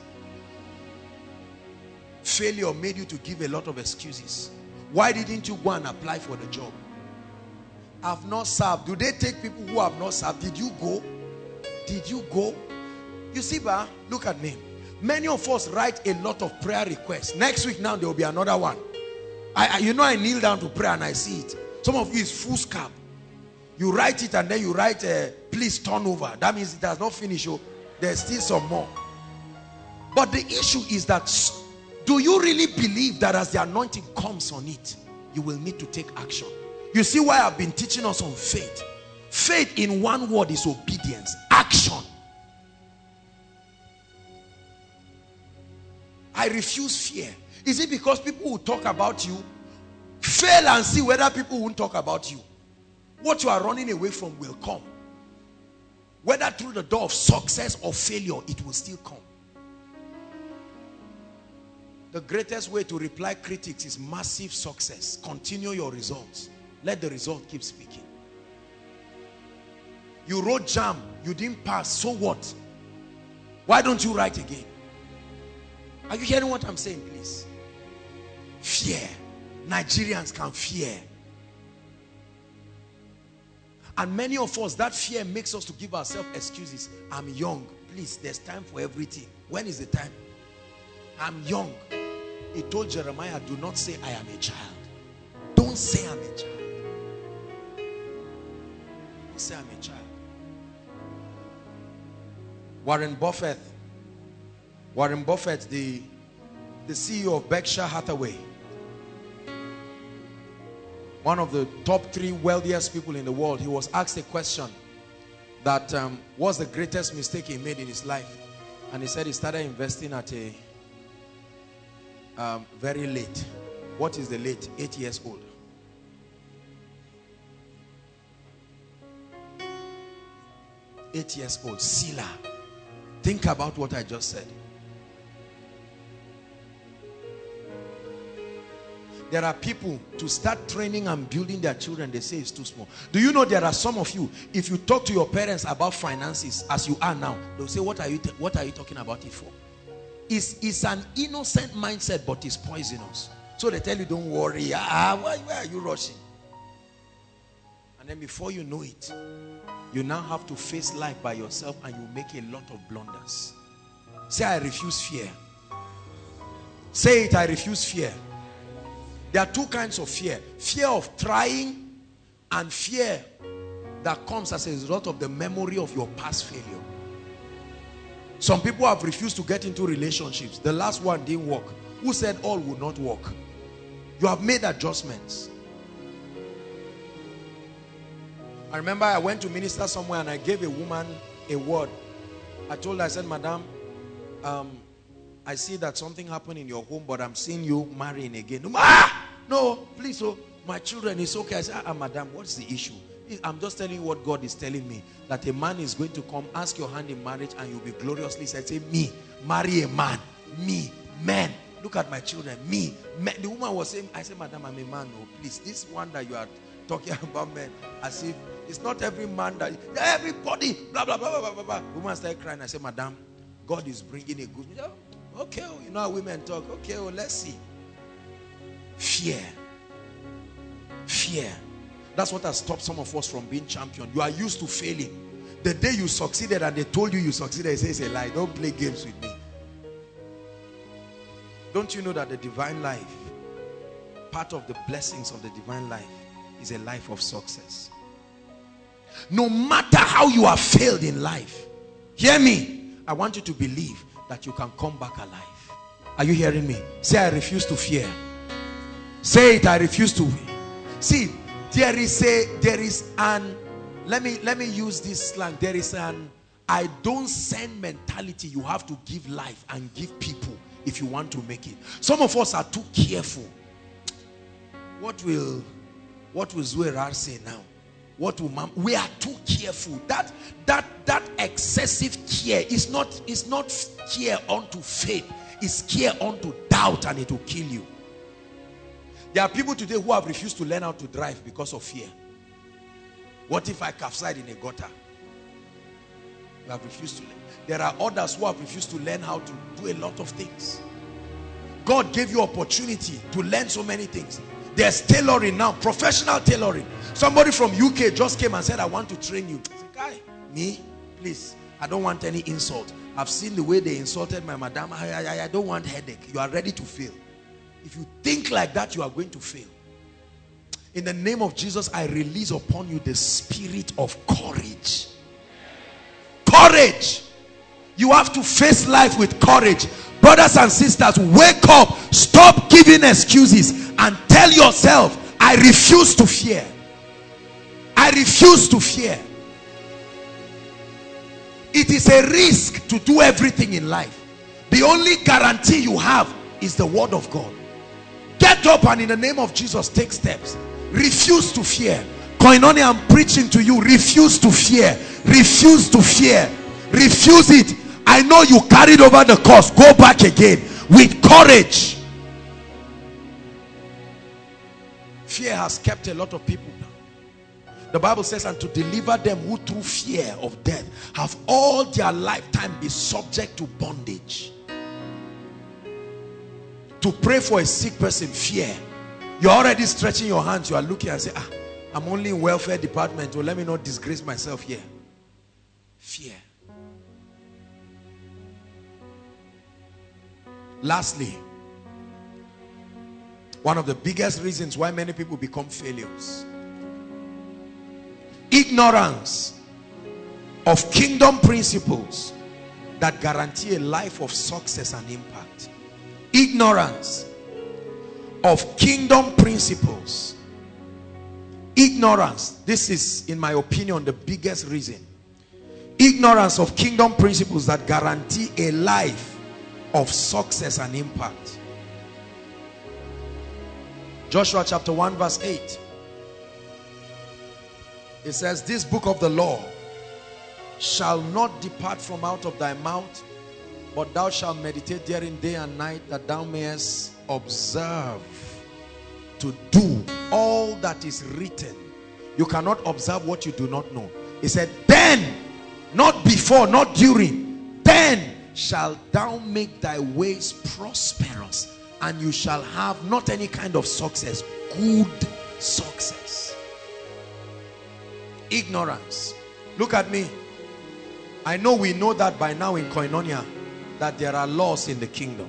Failure made you to give a lot of excuses. Why didn't you go and apply for the job? I've not served. Do they take people who have not served? Did you go? Did you go? You see, bah, look at me. Many of us write a lot of prayer requests. Next week now there will be another one. I, I, you know I kneel down to pray and I see it. Some of you is full scab. You write it and then you write, uh, please turn over. That means it has not finished. Oh, there's still some more. But the issue is that, do you really believe that as the anointing comes on it, you will need to take action? You see why I've been teaching us on faith. Faith in one word is obedience. Action. I refuse fear. Is it because people will talk about you? Fail and see whether people won't talk about you. What you are running away from will come. Whether through the door of success or failure, it will still come. The greatest way to reply critics is massive success. Continue your results. Let the result keep speaking. You wrote jam, you didn't pass, so what? Why don't you write again? Are you hearing what I'm saying, please? Fear. Nigerians can fear. And many of us, that fear makes us to give ourselves excuses. I'm young. Please, there's time for everything. When is the time? I'm young. He told Jeremiah, do not say I am a child. Don't say I'm a child. Don't say I'm a child. Warren Buffett. Warren Buffett, the, the C E O of Berkshire Hathaway. One of the top three wealthiest people in the world. He was asked a question that um, was the greatest mistake he made in his life. And he said he started investing at a um, very late. What is the late? Eight years old. Eight years old. Sila. Think about what I just said. There are people, to start training and building their children, they say it's too small. Do you know there are some of you, if you talk to your parents about finances as you are now, they'll say, what are you, what are you talking about it for? It's, it's an innocent mindset, but it's poisonous. So they tell you, don't worry. Ah, why, why are you rushing? And then before you know it, you now have to face life by yourself and you make a lot of blunders. Say, I refuse fear. Say it, I refuse fear. There are two kinds of fear. Fear of trying and fear that comes as a result of the memory of your past failure. Some people have refused to get into relationships. The last one didn't work. Who said all would not work? You have made adjustments. I remember I went to minister somewhere and I gave a woman a word. I told her, I said, Madam, um, I see that something happened in your home, but I'm seeing you marrying again. Ah! No, please, oh, my children, it's okay. I said, ah, Madam, what's the issue? I'm just telling you what God is telling me. That a man is going to come, ask your hand in marriage, and you'll be gloriously said, say, me, marry a man. Me, men. Look at my children. Me, men. The woman was saying, I said, Madam, I'm a man. No, please, this one that you are talking about men, as if it's not every man that, everybody, blah, blah, blah, blah, blah, blah. The woman started crying. I said, Madam, God is bringing a good, okay, oh, you know how women talk. Okay, oh, let's see. Fear. Fear. That's what has stopped some of us from being champion. You are used to failing. The day you succeeded and they told you you succeeded, you say it's a lie. Don't play games with me. Don't you know that the divine life, part of the blessings of the divine life, is a life of success? No matter how you have failed in life, hear me, I want you to believe that you can come back alive. Are you hearing me? Say, I refuse to fear. Say it, I refuse to. See, there is a, there is an, let me, let me use this slang. There is an, I don't send mentality. You have to give life and give people if you want to make it. Some of us are too careful. What will, What will Zuerar say now? What will mom? We are too careful. That that that excessive care is not is not care unto faith. It's care unto doubt, and it will kill you. There are people today who have refused to learn how to drive because of fear. What if I capsize in a gutter? You have refused to learn. There are others who have refused to learn how to do a lot of things. God gave you opportunity to learn so many things. There's tailoring now, professional tailoring. Somebody from U K just came and said, I want to train you. I said, guy, me? Please, I don't want any insult. I've seen the way they insulted my madam. I, I, I don't want headache. You are ready to fail. If you think like that, you are going to fail. In the name of Jesus, I release upon you the spirit of courage. Courage. You have to face life with courage. Brothers and sisters, wake up. Stop giving excuses and tell yourself, I refuse to fear. I refuse to fear. It is a risk to do everything in life. The only guarantee you have is the word of God. Get up and in the name of Jesus take steps. Refuse to fear. Koinonia, I'm preaching to you. Refuse to fear. Refuse to fear. Refuse it. I know you carried over the cross. Go back again with courage. Fear has kept a lot of people down. The Bible says, and to deliver them who through fear of death have all their lifetime be subject to bondage. To pray for a sick person, fear. You're already stretching your hands. You are looking and say, ah, I'm only in welfare department. So let me not disgrace myself here. Fear. Lastly, one of the biggest reasons why many people become failures: ignorance of kingdom principles that guarantee a life of success and impact. Ignorance of kingdom principles. Ignorance. This is, in my opinion, the biggest reason. Ignorance of kingdom principles that guarantee a life of success and impact. Joshua chapter one verse eight. It says, this book of the law shall not depart from out of thy mouth, but thou shalt meditate therein day and night, that thou mayest observe to do all that is written. You cannot observe what you do not know. He said, then, not before, not during, then shalt thou make thy ways prosperous, and you shall have not any kind of success, good success. Ignorance. Look at me. I know we know that by now in Koinonia, that there are laws in the kingdom.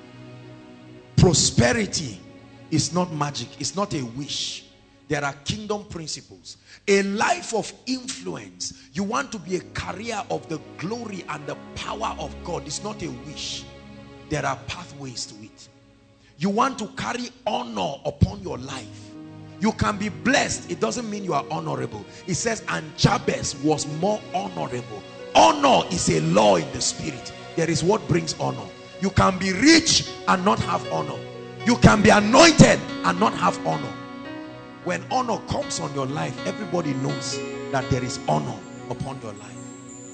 Prosperity is not magic. It's not a wish. There are kingdom principles. A life of influence. You want to be a carrier of the glory and the power of God. It's not a wish. There are pathways to it. You want to carry honor upon your life. You can be blessed. It doesn't mean you are honorable. It says, and Jabez was more honorable. Honor is a law in the spirit. There is what brings honor. You can be rich and not have honor. You can be anointed and not have honor. When honor comes on your life, everybody knows that there is honor upon your life.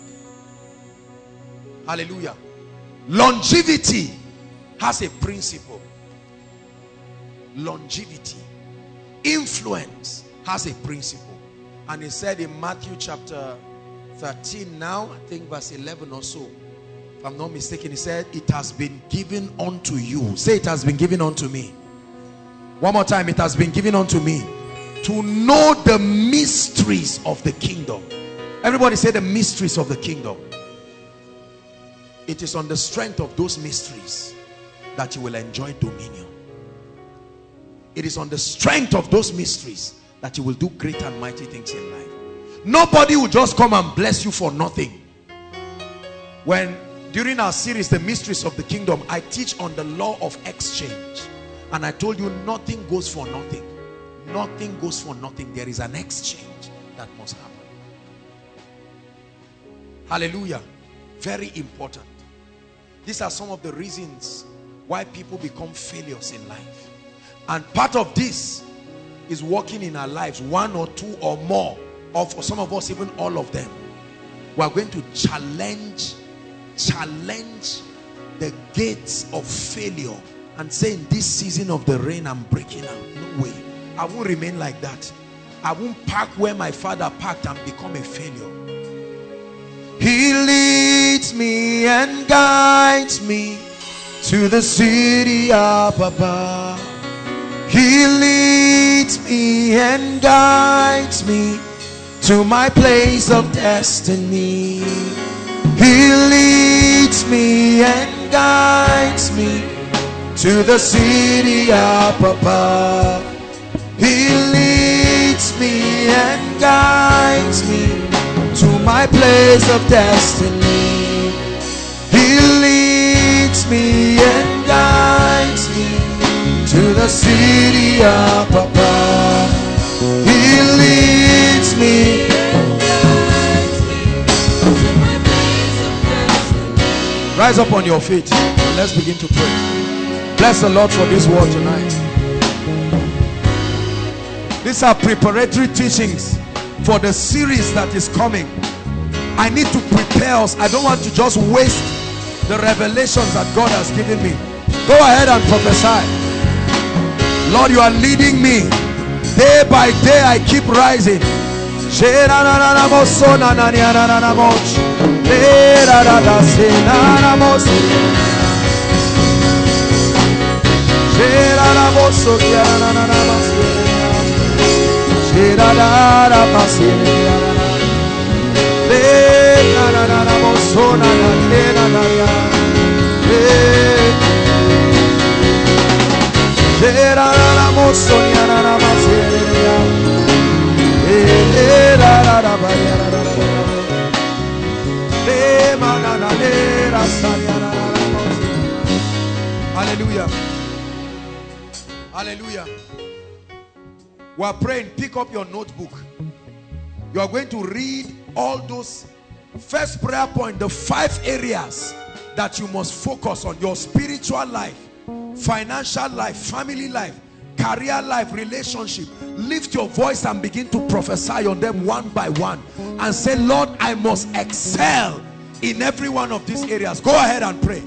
Hallelujah. Longevity has a principle. Longevity. Influence has a principle. And he said in Matthew chapter thirteen now, I think verse eleven or so, if I'm not mistaken, he said, it has been given unto you. Say, it has been given unto me. One more time, it has been given unto me to know the mysteries of the kingdom. Everybody say the mysteries of the kingdom. It is on the strength of those mysteries that you will enjoy dominion. It is on the strength of those mysteries that you will do great and mighty things in life. Nobody will just come and bless you for nothing. When during our series, The Mysteries of the Kingdom, I teach on the law of exchange. And I told you nothing goes for nothing. Nothing goes for nothing. There is an exchange that must happen. Hallelujah. Very important. These are some of the reasons why people become failures in life. And part of this is working in our lives, one or two or more, or for some of us even all of them, we are going to challenge challenge the gates of failure and say, in this season of the rain, I'm breaking out. No way. I won't remain like that. I won't park where my father parked and become a failure. He leads me and guides me to the city up above. He leads me and guides me to my place of destiny. He leads me and guides me to the city up above. He leads me and guides me to my place of destiny. He leads me and guides me to the city up above. He leads me and guides me to my place of destiny. Rise up on your feet and let's begin to pray. Bless the Lord for this word tonight. These are preparatory teachings for the series that is coming. I need to prepare us. I don't want to just waste the revelations that God has given me. Go ahead and prophesy. Lord, you are leading me. Day by day I keep rising. Hallelujah. Hallelujah. We are praying. Pick up your notebook. You are going to read all those. First prayer point, the five areas that you must focus on: your spiritual life, financial life, family life, career life, relationship. Lift your voice and begin to prophesy on them one by one and say, Lord, I must excel in every one of these areas. Go ahead and pray.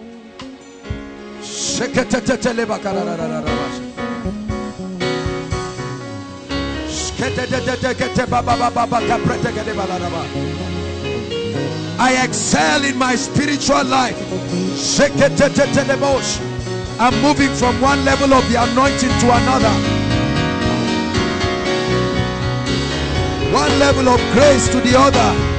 I excel in my spiritual life. I'm moving from one level of the anointing to another, one level of grace to the other.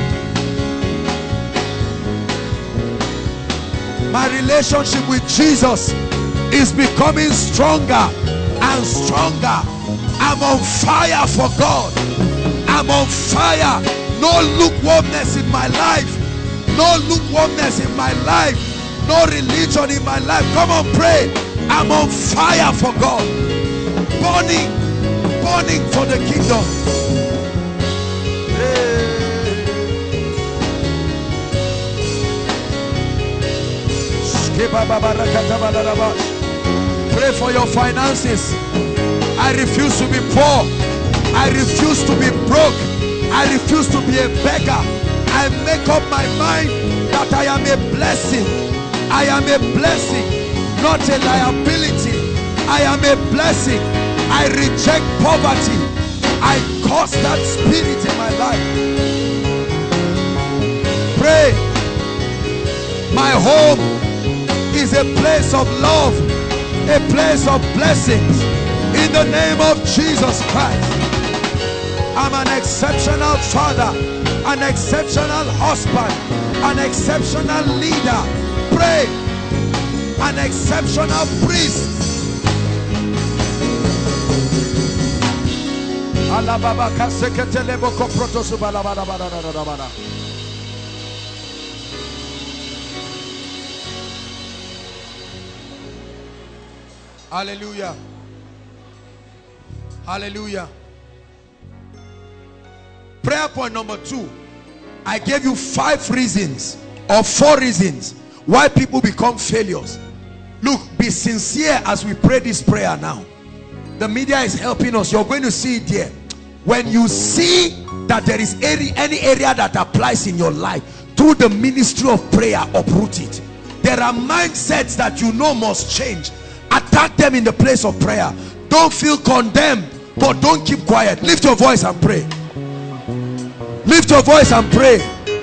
My relationship with Jesus is becoming stronger and stronger. I'm on fire for God. I'm on fire. No lukewarmness in my life. No lukewarmness in my life. No religion in my life. Come on, pray. I'm on fire for God. Burning. Burning for the kingdom. Hey. Pray for your finances. I refuse to be poor. I refuse to be broke. I refuse to be a beggar. I make up my mind that I am a blessing. I am a blessing, not a liability. I am a blessing. I reject poverty. I curse that spirit in my life. Pray. My home is a place of love, a place of blessings. In the name of Jesus Christ. I'm an exceptional father, an exceptional husband, an exceptional leader. Pray. An exceptional priest. Hallelujah. Hallelujah. Prayer point number two. I gave you five reasons or four reasons why people become failures. Look, be sincere as we pray this prayer now. The media is helping us. You're going to see it there. When you see that there is any, any area that applies in your life, through the ministry of prayer, uproot it. There are mindsets that you know must change. Attack them in the place of prayer. Don't feel condemned, but don't keep quiet. Lift your voice and pray. Lift your voice and pray.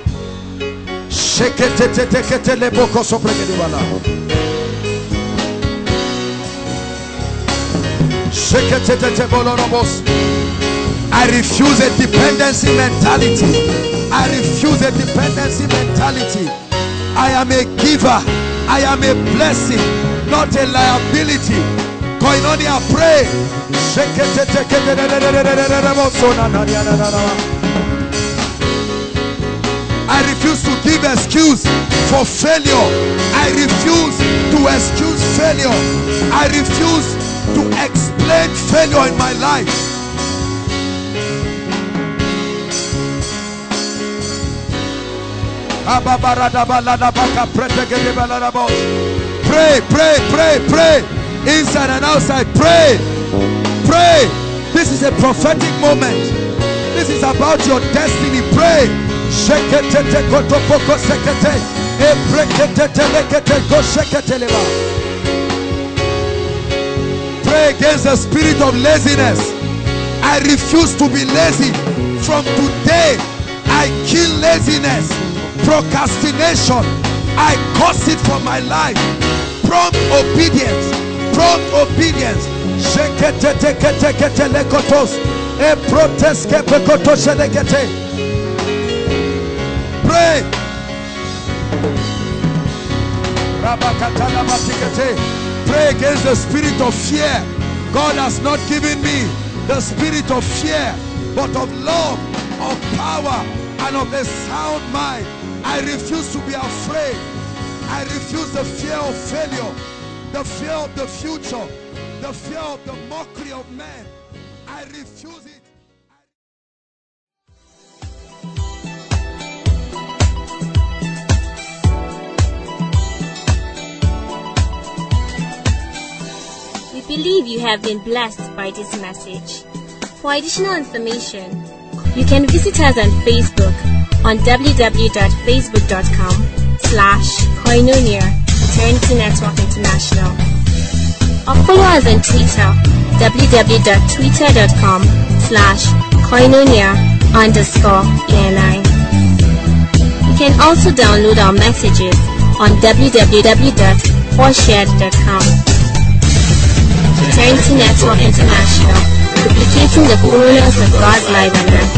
I refuse a dependency mentality. I refuse a dependency mentality. I am a giver. I am a blessing, not a liability. Koinonia, pray. I refuse to give excuse for failure. I refuse to excuse failure. I refuse to explain failure in my life. Pray, pray, pray, pray. Inside and outside, pray. Pray. This is a prophetic moment. This is about your destiny. Pray. Pray against the spirit of laziness. I refuse to be lazy. From today, I kill laziness, procrastination. I curse it from my life. Prompt obedience. Prompt obedience. Pray. Pray against the spirit of fear. God has not given me the spirit of fear, but of love, of power, and of a sound mind. I refuse to be afraid. I refuse the fear of failure, the fear of the future, the fear of the mockery of men. I refuse it. We believe you have been blessed by this message. For additional information, you can visit us on Facebook on w w w dot facebook dot com slash Koinonia Eternity Network International, or follow us on Twitter w w w dot twitter dot com slash Koinonia underscore E N I. You can also download our messages on w w w dot foreshared dot com. Eternity Network International, duplicating the fullness of God's life on earth.